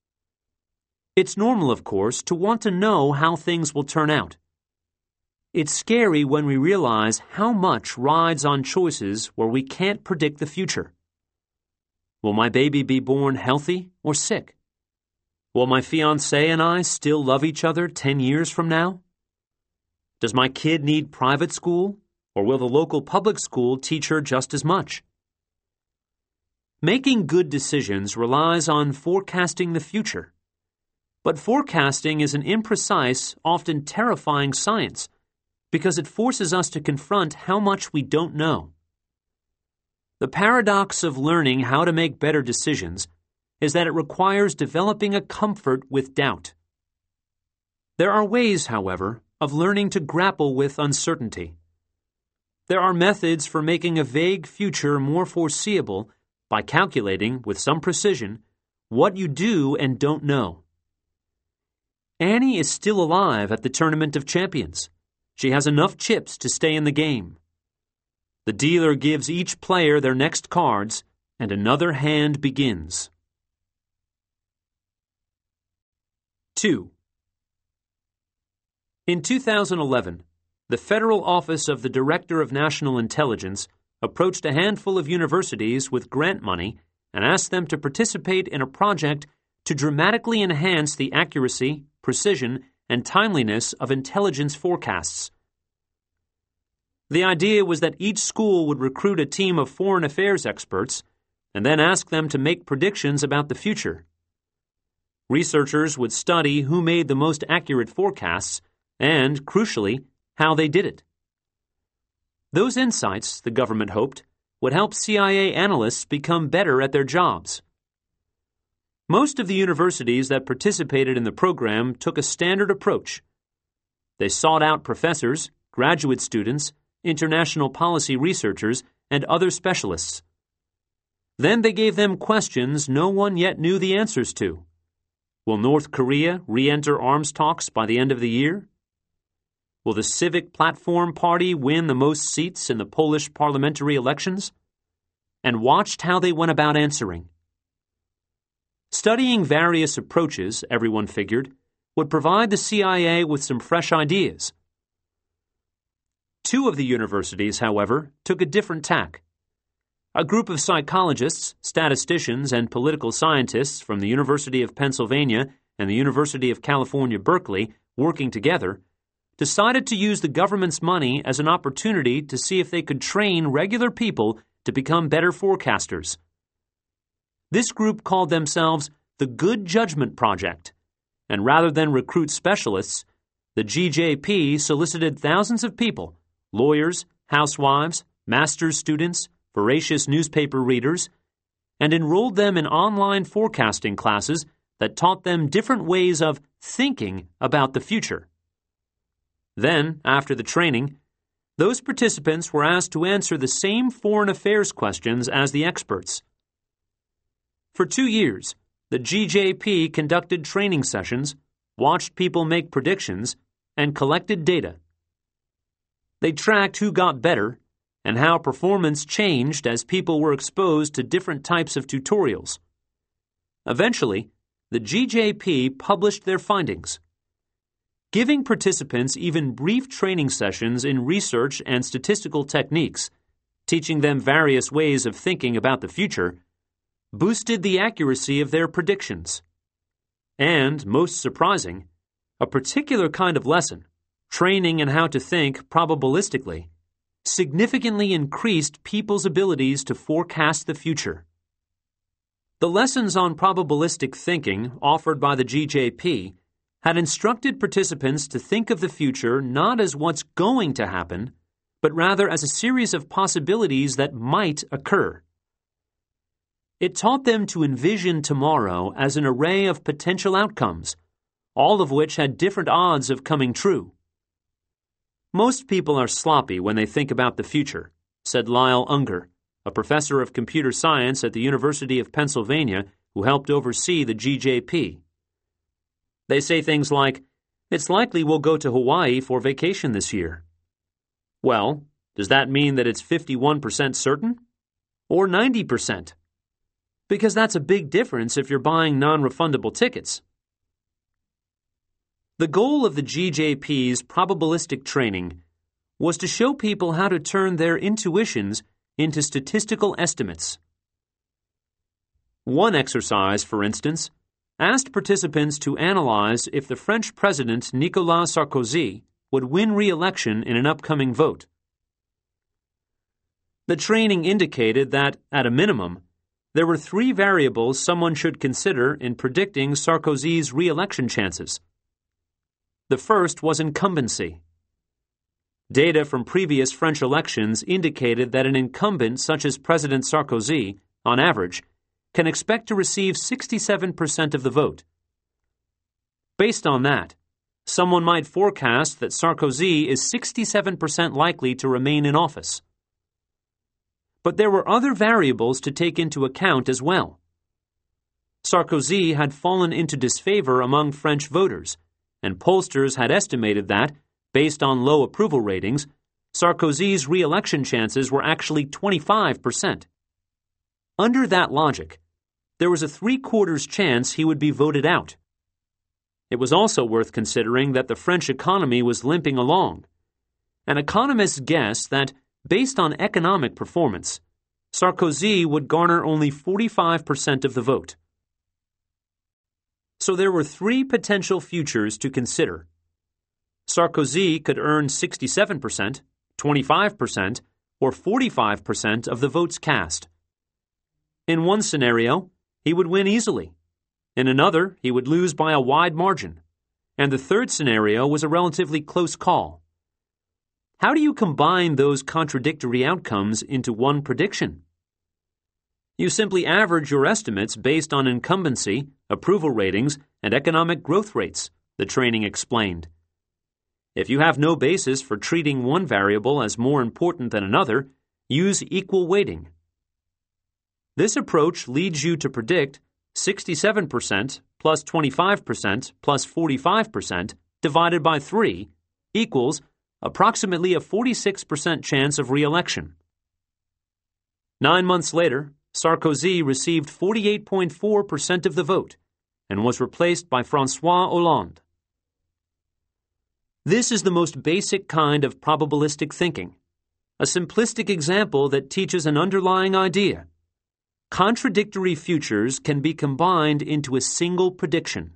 It's normal, of course, to want to know how things will turn out. It's scary when we realize how much rides on choices where we can't predict the future. Will my baby be born healthy or sick? Will my fiancé and I still love each other 10 years from now? Does my kid need private school, Or will the local public school teach her just as much? Making good decisions relies on forecasting the future. But forecasting is an imprecise, often terrifying science because it forces us to confront how much we don't know. The paradox of learning how to make better decisions is that it requires developing a comfort with doubt. There are ways, however, of learning to grapple with uncertainty. There are methods for making a vague future more foreseeable by calculating, with some precision, what you do and don't know. Annie is still alive at the Tournament of Champions. She has enough chips to stay in the game. The dealer gives each player their next cards, and another hand begins. 2. In 2011, the Federal Office of the Director of National Intelligence approached a handful of universities with grant money and asked them to participate in a project to dramatically enhance the accuracy, precision, and timeliness of intelligence forecasts. The idea was that each school would recruit a team of foreign affairs experts and then ask them to make predictions about the future. Researchers would study who made the most accurate forecasts and, crucially, how they did it. Those insights, the government hoped, would help CIA analysts become better at their jobs. Most of the universities that participated in the program took a standard approach. They sought out professors, graduate students, international policy researchers, and other specialists. Then they gave them questions no one yet knew the answers to. Will North Korea re-enter arms talks by the end of the year? Will the Civic Platform Party win the most seats in the Polish parliamentary elections? And watched how they went about answering. Studying various approaches, everyone figured, would provide the CIA with some fresh ideas. Two of the universities, however, took a different tack. A group of psychologists, statisticians, and political scientists from the University of Pennsylvania and the University of California, Berkeley, working together, decided to use the government's money as an opportunity to see if they could train regular people to become better forecasters. This group called themselves the Good Judgment Project, and rather than recruit specialists, the GJP solicited thousands of people, lawyers, housewives, master's students, voracious newspaper readers, and enrolled them in online forecasting classes that taught them different ways of thinking about the future. Then, after the training, those participants were asked to answer the same foreign affairs questions as the experts. For 2 years, the GJP conducted training sessions, watched people make predictions, and collected data. They tracked who got better and how performance changed as people were exposed to different types of tutorials. Eventually, the GJP published their findings. Giving participants even brief training sessions in research and statistical techniques, teaching them various ways of thinking about the future, boosted the accuracy of their predictions. And, most surprising, a particular kind of lesson, training in how to think probabilistically, significantly increased people's abilities to forecast the future. The lessons on probabilistic thinking offered by the GJP had instructed participants to think of the future not as what's going to happen, but rather as a series of possibilities that might occur. It taught them to envision tomorrow as an array of potential outcomes, all of which had different odds of coming true. Most people are sloppy when they think about the future, said Lyle Unger, a professor of computer science at the University of Pennsylvania who helped oversee the GJP. They say things like, "It's likely we'll go to Hawaii for vacation this year." Well, does that mean that it's 51% certain? Or 90%? Because that's a big difference if you're buying non-refundable tickets. The goal of the GJP's probabilistic training was to show people how to turn their intuitions into statistical estimates. One exercise, for instance, asked participants to analyze if the French president Nicolas Sarkozy would win re-election in an upcoming vote. The training indicated that, at a minimum, there were 3 variables someone should consider in predicting Sarkozy's re-election chances. The first was incumbency. Data from previous French elections indicated that an incumbent such as President Sarkozy, on average, can expect to receive 67% of the vote. Based on that, someone might forecast that Sarkozy is 67% likely to remain in office. But there were other variables to take into account as well. Sarkozy had fallen into disfavor among French voters, and pollsters had estimated that, based on low approval ratings, Sarkozy's re-election chances were actually 25%. Under that logic, there was a 3/4 chance he would be voted out. It was also worth considering that the French economy was limping along, and economists guessed that, based on economic performance, Sarkozy would garner only 45% of the vote. So there were 3 potential futures to consider. Sarkozy could earn 67%, 25%, or 45% of the votes cast. In one scenario, he would win easily. In another, he would lose by a wide margin. And the third scenario was a relatively close call. How do you combine those contradictory outcomes into one prediction? You simply average your estimates based on incumbency, approval ratings, and economic growth rates, the training explained. If you have no basis for treating one variable as more important than another, use equal weighting. This approach leads you to predict 67% plus 25% plus 45% divided by 3 equals approximately a 46% chance of re-election. 9 months later, Sarkozy received 48.4% of the vote and was replaced by François Hollande. This is the most basic kind of probabilistic thinking, a simplistic example that teaches an underlying idea. Contradictory futures can be combined into a single prediction.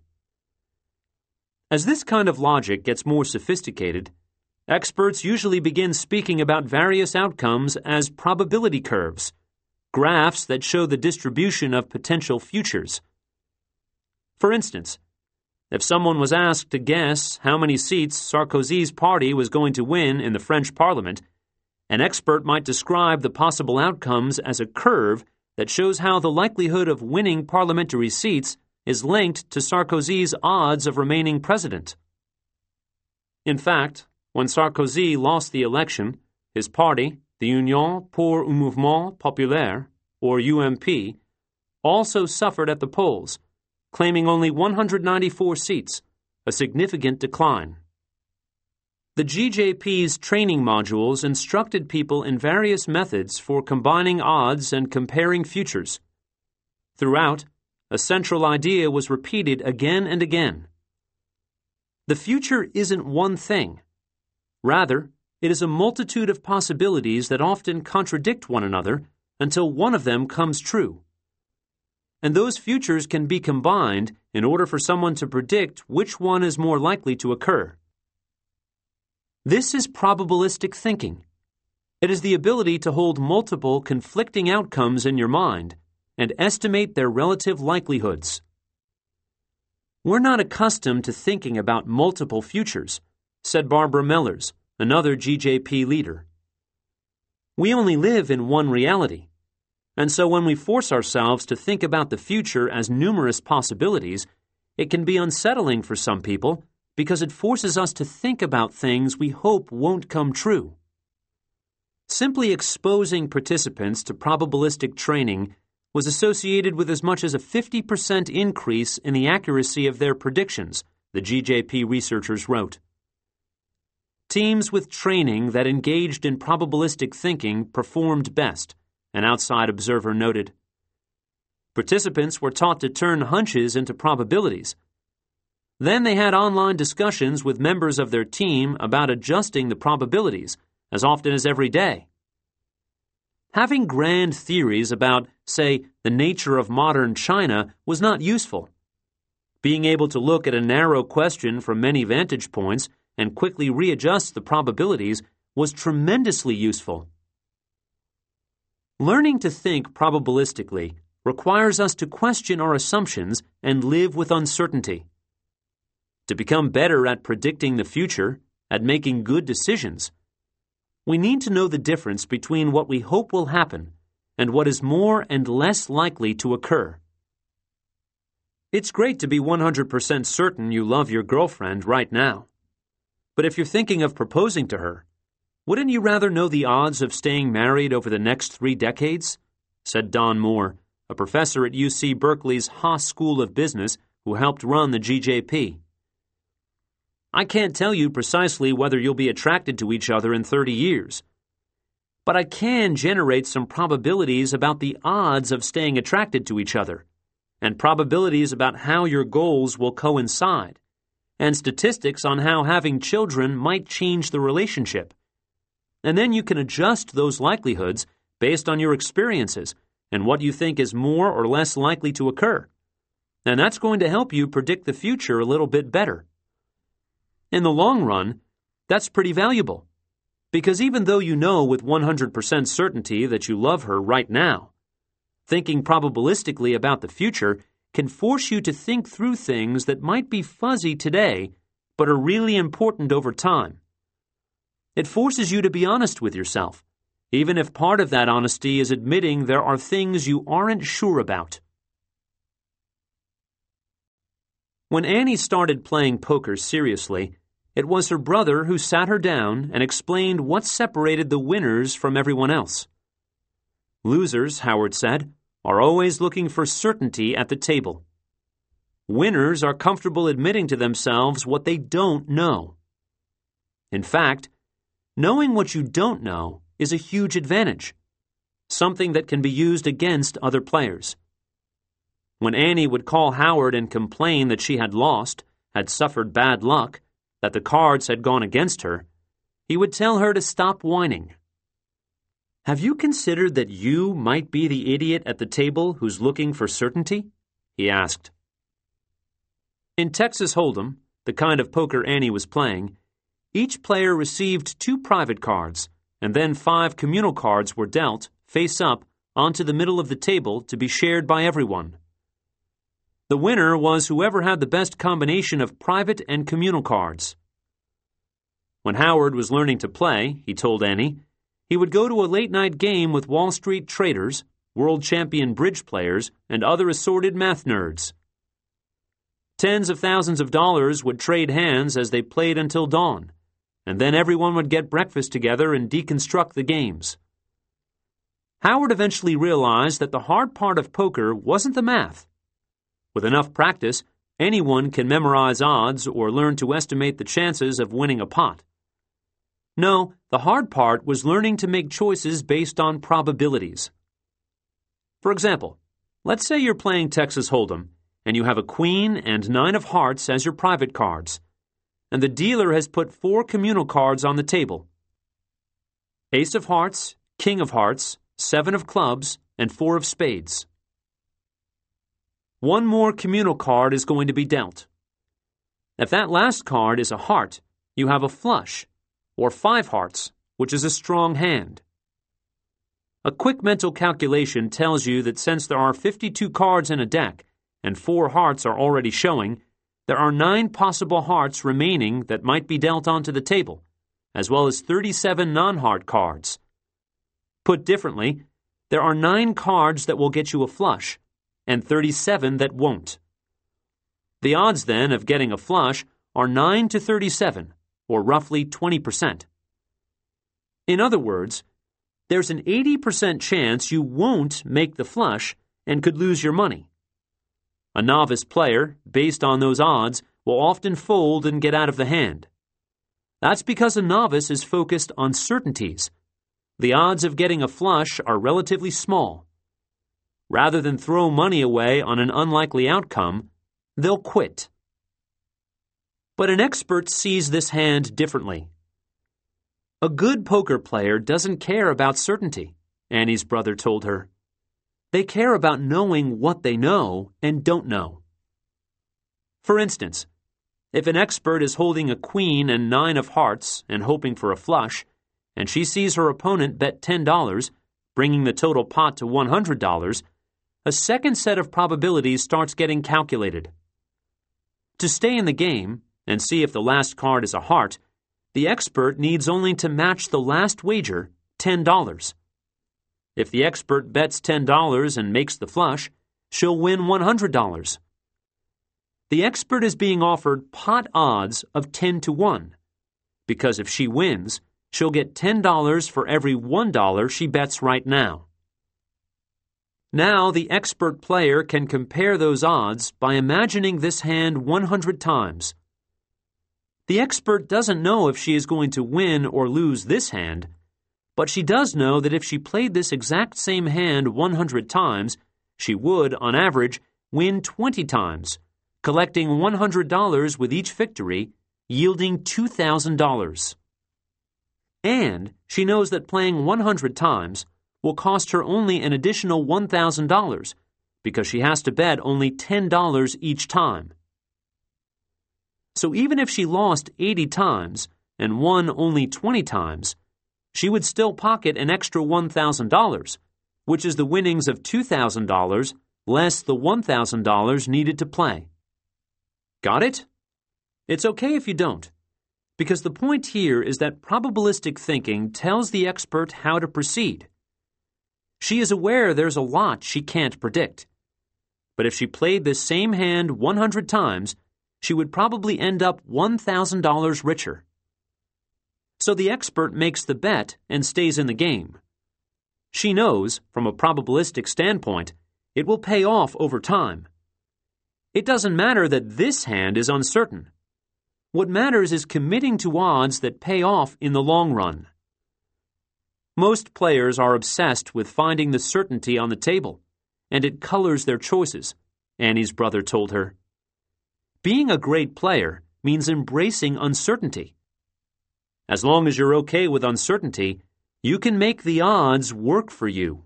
As this kind of logic gets more sophisticated, experts usually begin speaking about various outcomes as probability curves, graphs that show the distribution of potential futures. For instance, if someone was asked to guess how many seats Sarkozy's party was going to win in the French Parliament, an expert might describe the possible outcomes as a curve that shows how the likelihood of winning parliamentary seats is linked to Sarkozy's odds of remaining president. In fact, when Sarkozy lost the election, his party, the Union pour un Mouvement Populaire, or UMP, also suffered at the polls, claiming only 194 seats, a significant decline. The GJP's training modules instructed people in various methods for combining odds and comparing futures. Throughout, a central idea was repeated again and again. The future isn't one thing. Rather, it is a multitude of possibilities that often contradict one another until one of them comes true. And those futures can be combined in order for someone to predict which one is more likely to occur. This is probabilistic thinking. It is the ability to hold multiple conflicting outcomes in your mind and estimate their relative likelihoods. We're not accustomed to thinking about multiple futures, said Barbara Mellers, another GJP leader. We only live in one reality, and so when we force ourselves to think about the future as numerous possibilities, it can be unsettling for some people because it forces us to think about things we hope won't come true. Simply exposing participants to probabilistic training was associated with as much as a 50% increase in the accuracy of their predictions, the GJP researchers wrote. Teams with training that engaged in probabilistic thinking performed best, an outside observer noted. Participants were taught to turn hunches into probabilities. Then they had online discussions with members of their team about adjusting the probabilities as often as every day. Having grand theories about, say, the nature of modern China was not useful. Being able to look at a narrow question from many vantage points and quickly readjust the probabilities was tremendously useful. Learning to think probabilistically requires us to question our assumptions and live with uncertainty. To become better at predicting the future, at making good decisions, we need to know the difference between what we hope will happen and what is more and less likely to occur. It's great to be 100% certain you love your girlfriend right now. But if you're thinking of proposing to her, wouldn't you rather know the odds of staying married over the next 3 decades? Said Don Moore, a professor at UC Berkeley's Haas School of Business who helped run the GJP. I can't tell you precisely whether you'll be attracted to each other in 30 years. But I can generate some probabilities about the odds of staying attracted to each other, and probabilities about how your goals will coincide, and statistics on how having children might change the relationship. And then you can adjust those likelihoods based on your experiences and what you think is more or less likely to occur. And that's going to help you predict the future a little bit better. In the long run, that's pretty valuable, because even though you know with 100% certainty that you love her right now, thinking probabilistically about the future can force you to think through things that might be fuzzy today, but are really important over time. It forces you to be honest with yourself, even if part of that honesty is admitting there are things you aren't sure about. When Annie started playing poker seriously, it was her brother who sat her down and explained what separated the winners from everyone else. Losers, Howard said, are always looking for certainty at the table. Winners are comfortable admitting to themselves what they don't know. In fact, knowing what you don't know is a huge advantage, something that can be used against other players. When Annie would call Howard and complain that she had lost, had suffered bad luck, that the cards had gone against her, he would tell her to stop whining. Have you considered that you might be the idiot at the table who's looking for certainty? He asked. In Texas Hold'em, the kind of poker Annie was playing, each player received 2 private cards, and then 5 communal cards were dealt, face up, onto the middle of the table to be shared by everyone. The winner was whoever had the best combination of private and communal cards. When Howard was learning to play, he told Annie, he would go to a late-night game with Wall Street traders, world champion bridge players, and other assorted math nerds. Tens of thousands of dollars would trade hands as they played until dawn, and then everyone would get breakfast together and deconstruct the games. Howard eventually realized that the hard part of poker wasn't the math. With enough practice, anyone can memorize odds or learn to estimate the chances of winning a pot. No, the hard part was learning to make choices based on probabilities. For example, let's say you're playing Texas Hold'em, and you have a queen and 9 of hearts as your private cards, and the dealer has put 4 communal cards on the table. Ace of hearts, king of hearts, 7 of clubs, and 4 of spades. 1 more communal card is going to be dealt. If that last card is a heart, you have a flush, or 5 hearts, which is a strong hand. A quick mental calculation tells you that since there are 52 cards in a deck, and 4 hearts are already showing, there are 9 possible hearts remaining that might be dealt onto the table, as well as 37 non-heart cards. Put differently, there are 9 cards that will get you a flush, and 37 that won't. The odds, then, of getting a flush are 9 to 37, or roughly 20%. In other words, there's an 80% chance you won't make the flush and could lose your money. A novice player, based on those odds, will often fold and get out of the hand. That's because a novice is focused on certainties. The odds of getting a flush are relatively small. Rather than throw money away on an unlikely outcome, they'll quit. But an expert sees this hand differently. A good poker player doesn't care about certainty, Annie's brother told her. They care about knowing what they know and don't know. For instance, if an expert is holding a queen and 9 of hearts and hoping for a flush, and she sees her opponent bet $10, bringing the total pot to $100, a second set of probabilities starts getting calculated. To stay in the game and see if the last card is a heart, the expert needs only to match the last wager, $10. If the expert bets $10 and makes the flush, she'll win $100. The expert is being offered pot odds of 10 to 1, because if she wins, she'll get $10 for every $1 she bets right now. Now the expert player can compare those odds by imagining this hand 100 times. The expert doesn't know if she is going to win or lose this hand, but she does know that if she played this exact same hand 100 times, she would, on average, win 20 times, collecting $100 with each victory, yielding $2,000. And she knows that playing 100 times will cost her only an additional $1,000 because she has to bet only $10 each time. So even if she lost 80 times and won only 20 times, she would still pocket an extra $1,000, which is the winnings of $2,000 less the $1,000 needed to play. Got it? It's okay if you don't, because the point here is that probabilistic thinking tells the expert how to proceed. She is aware there's a lot she can't predict. But if she played this same hand 100 times, she would probably end up $1,000 richer. So the expert makes the bet and stays in the game. She knows, from a probabilistic standpoint, it will pay off over time. It doesn't matter that this hand is uncertain. What matters is committing to odds that pay off in the long run. Most players are obsessed with finding the certainty on the table, and it colors their choices, Annie's brother told her. Being a great player means embracing uncertainty. As long as you're okay with uncertainty, you can make the odds work for you.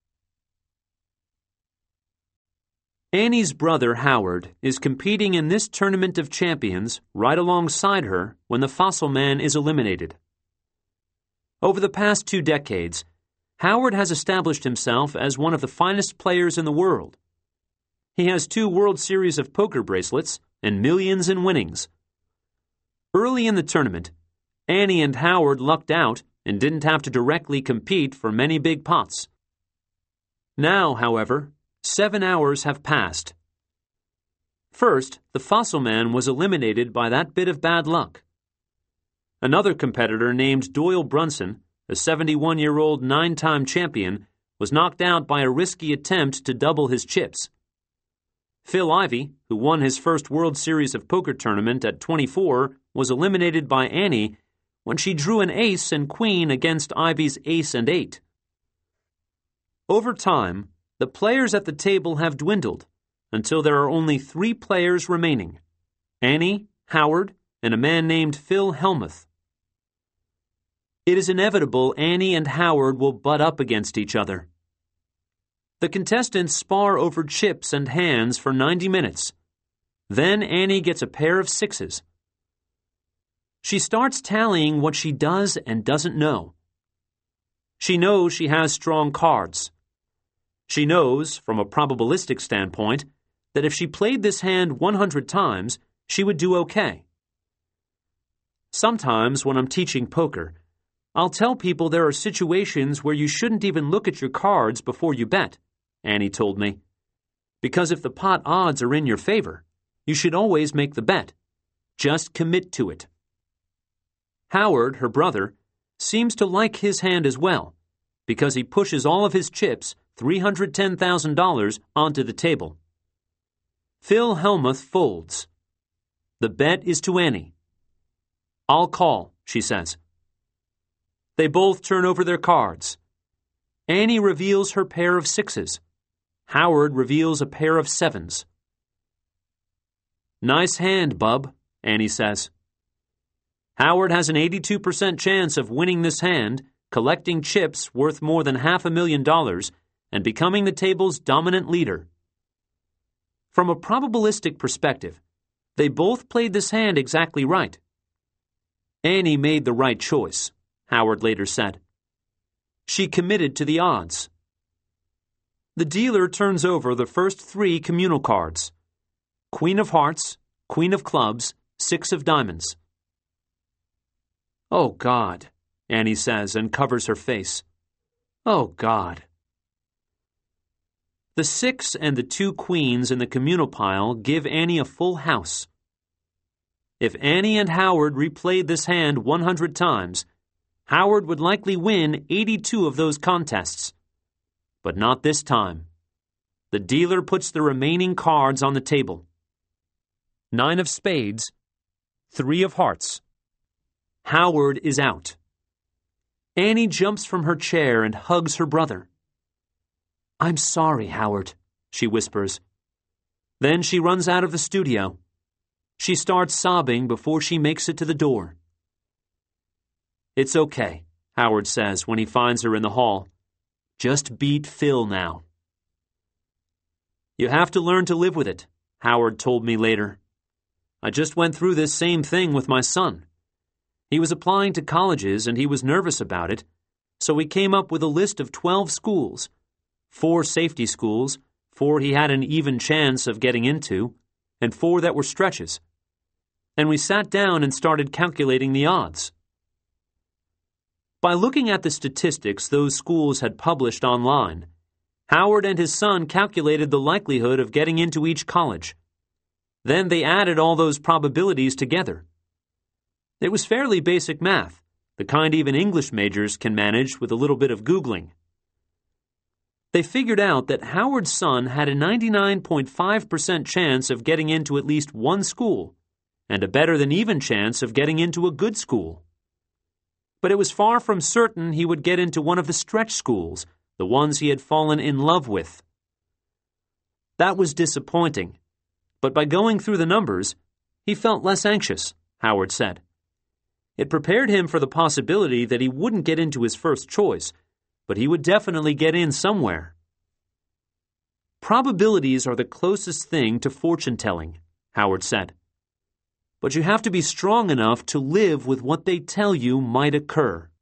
Annie's brother Howard is competing in this tournament of champions right alongside her when the Fossil Man is eliminated. Over the past 2 decades, Howard has established himself as one of the finest players in the world. He has 2 World Series of Poker bracelets and millions in winnings. Early in the tournament, Annie and Howard lucked out and didn't have to directly compete for many big pots. Now, however, 7 hours have passed. First, the Fossil Man was eliminated by that bit of bad luck. Another competitor named Doyle Brunson, a 71-year-old 9-time champion, was knocked out by a risky attempt to double his chips. Phil Ivey, who won his first World Series of Poker tournament at 24, was eliminated by Annie when she drew an ace and queen against Ivey's ace and 8. Over time, the players at the table have dwindled until there are only 3 players remaining: Annie, Howard, and a man named Phil Hellmuth. It is inevitable Annie and Howard will butt up against each other. The contestants spar over chips and hands for 90 minutes. Then Annie gets a pair of 6s. She starts tallying what she does and doesn't know. She knows she has strong cards. She knows, from a probabilistic standpoint, that if she played this hand 100 times, she would do okay. Sometimes when I'm teaching poker, I'll tell people there are situations where you shouldn't even look at your cards before you bet, Annie told me. Because if the pot odds are in your favor, you should always make the bet. Just commit to it. Howard, her brother, seems to like his hand as well, because he pushes all of his chips, $310,000, onto the table. Phil Hellmuth folds. The bet is to Annie. I'll call, she says. They both turn over their cards. Annie reveals her pair of 6s. Howard reveals a pair of 7s. Nice hand, bub, Annie says. Howard has an 82% chance of winning this hand, collecting chips worth more than $500,000, and becoming the table's dominant leader. From a probabilistic perspective, they both played this hand exactly right. Annie made the right choice, Howard later said. She committed to the odds. The dealer turns over the first 3 communal cards: Queen of Hearts, Queen of Clubs, 6 of Diamonds. "Oh, God," Annie says and covers her face. "Oh, God." The 6 and the 2 queens in the communal pile give Annie a full house. If Annie and Howard replayed this hand 100 times, Howard would likely win 82 of those contests. But not this time. The dealer puts the remaining cards on the table. 9 of spades, 3 of hearts. Howard is out. Annie jumps from her chair and hugs her brother. "I'm sorry, Howard," she whispers. Then she runs out of the studio. She starts sobbing before she makes it to the door. "It's okay," Howard says when he finds her in the hall. "Just beat Phil now." "You have to learn to live with it," Howard told me later. "I just went through this same thing with my son. He was applying to colleges and he was nervous about it, so we came up with a list of 12 schools, 4 safety schools, 4 he had an even chance of getting into, and 4 that were stretches. And we sat down and started calculating the odds. By looking at the statistics those schools had published online, Howard and his son calculated the likelihood of getting into each college. Then they added all those probabilities together. It was fairly basic math, the kind even English majors can manage with a little bit of Googling. They figured out that Howard's son had a 99.5% chance of getting into at least one school, and a better than even chance of getting into a good school. But it was far from certain he would get into one of the stretch schools, the ones he had fallen in love with. That was disappointing, but by going through the numbers, he felt less anxious, Howard said. It prepared him for the possibility that he wouldn't get into his first choice, but he would definitely get in somewhere. Probabilities are the closest thing to fortune-telling, Howard said. But you have to be strong enough to live with what they tell you might occur.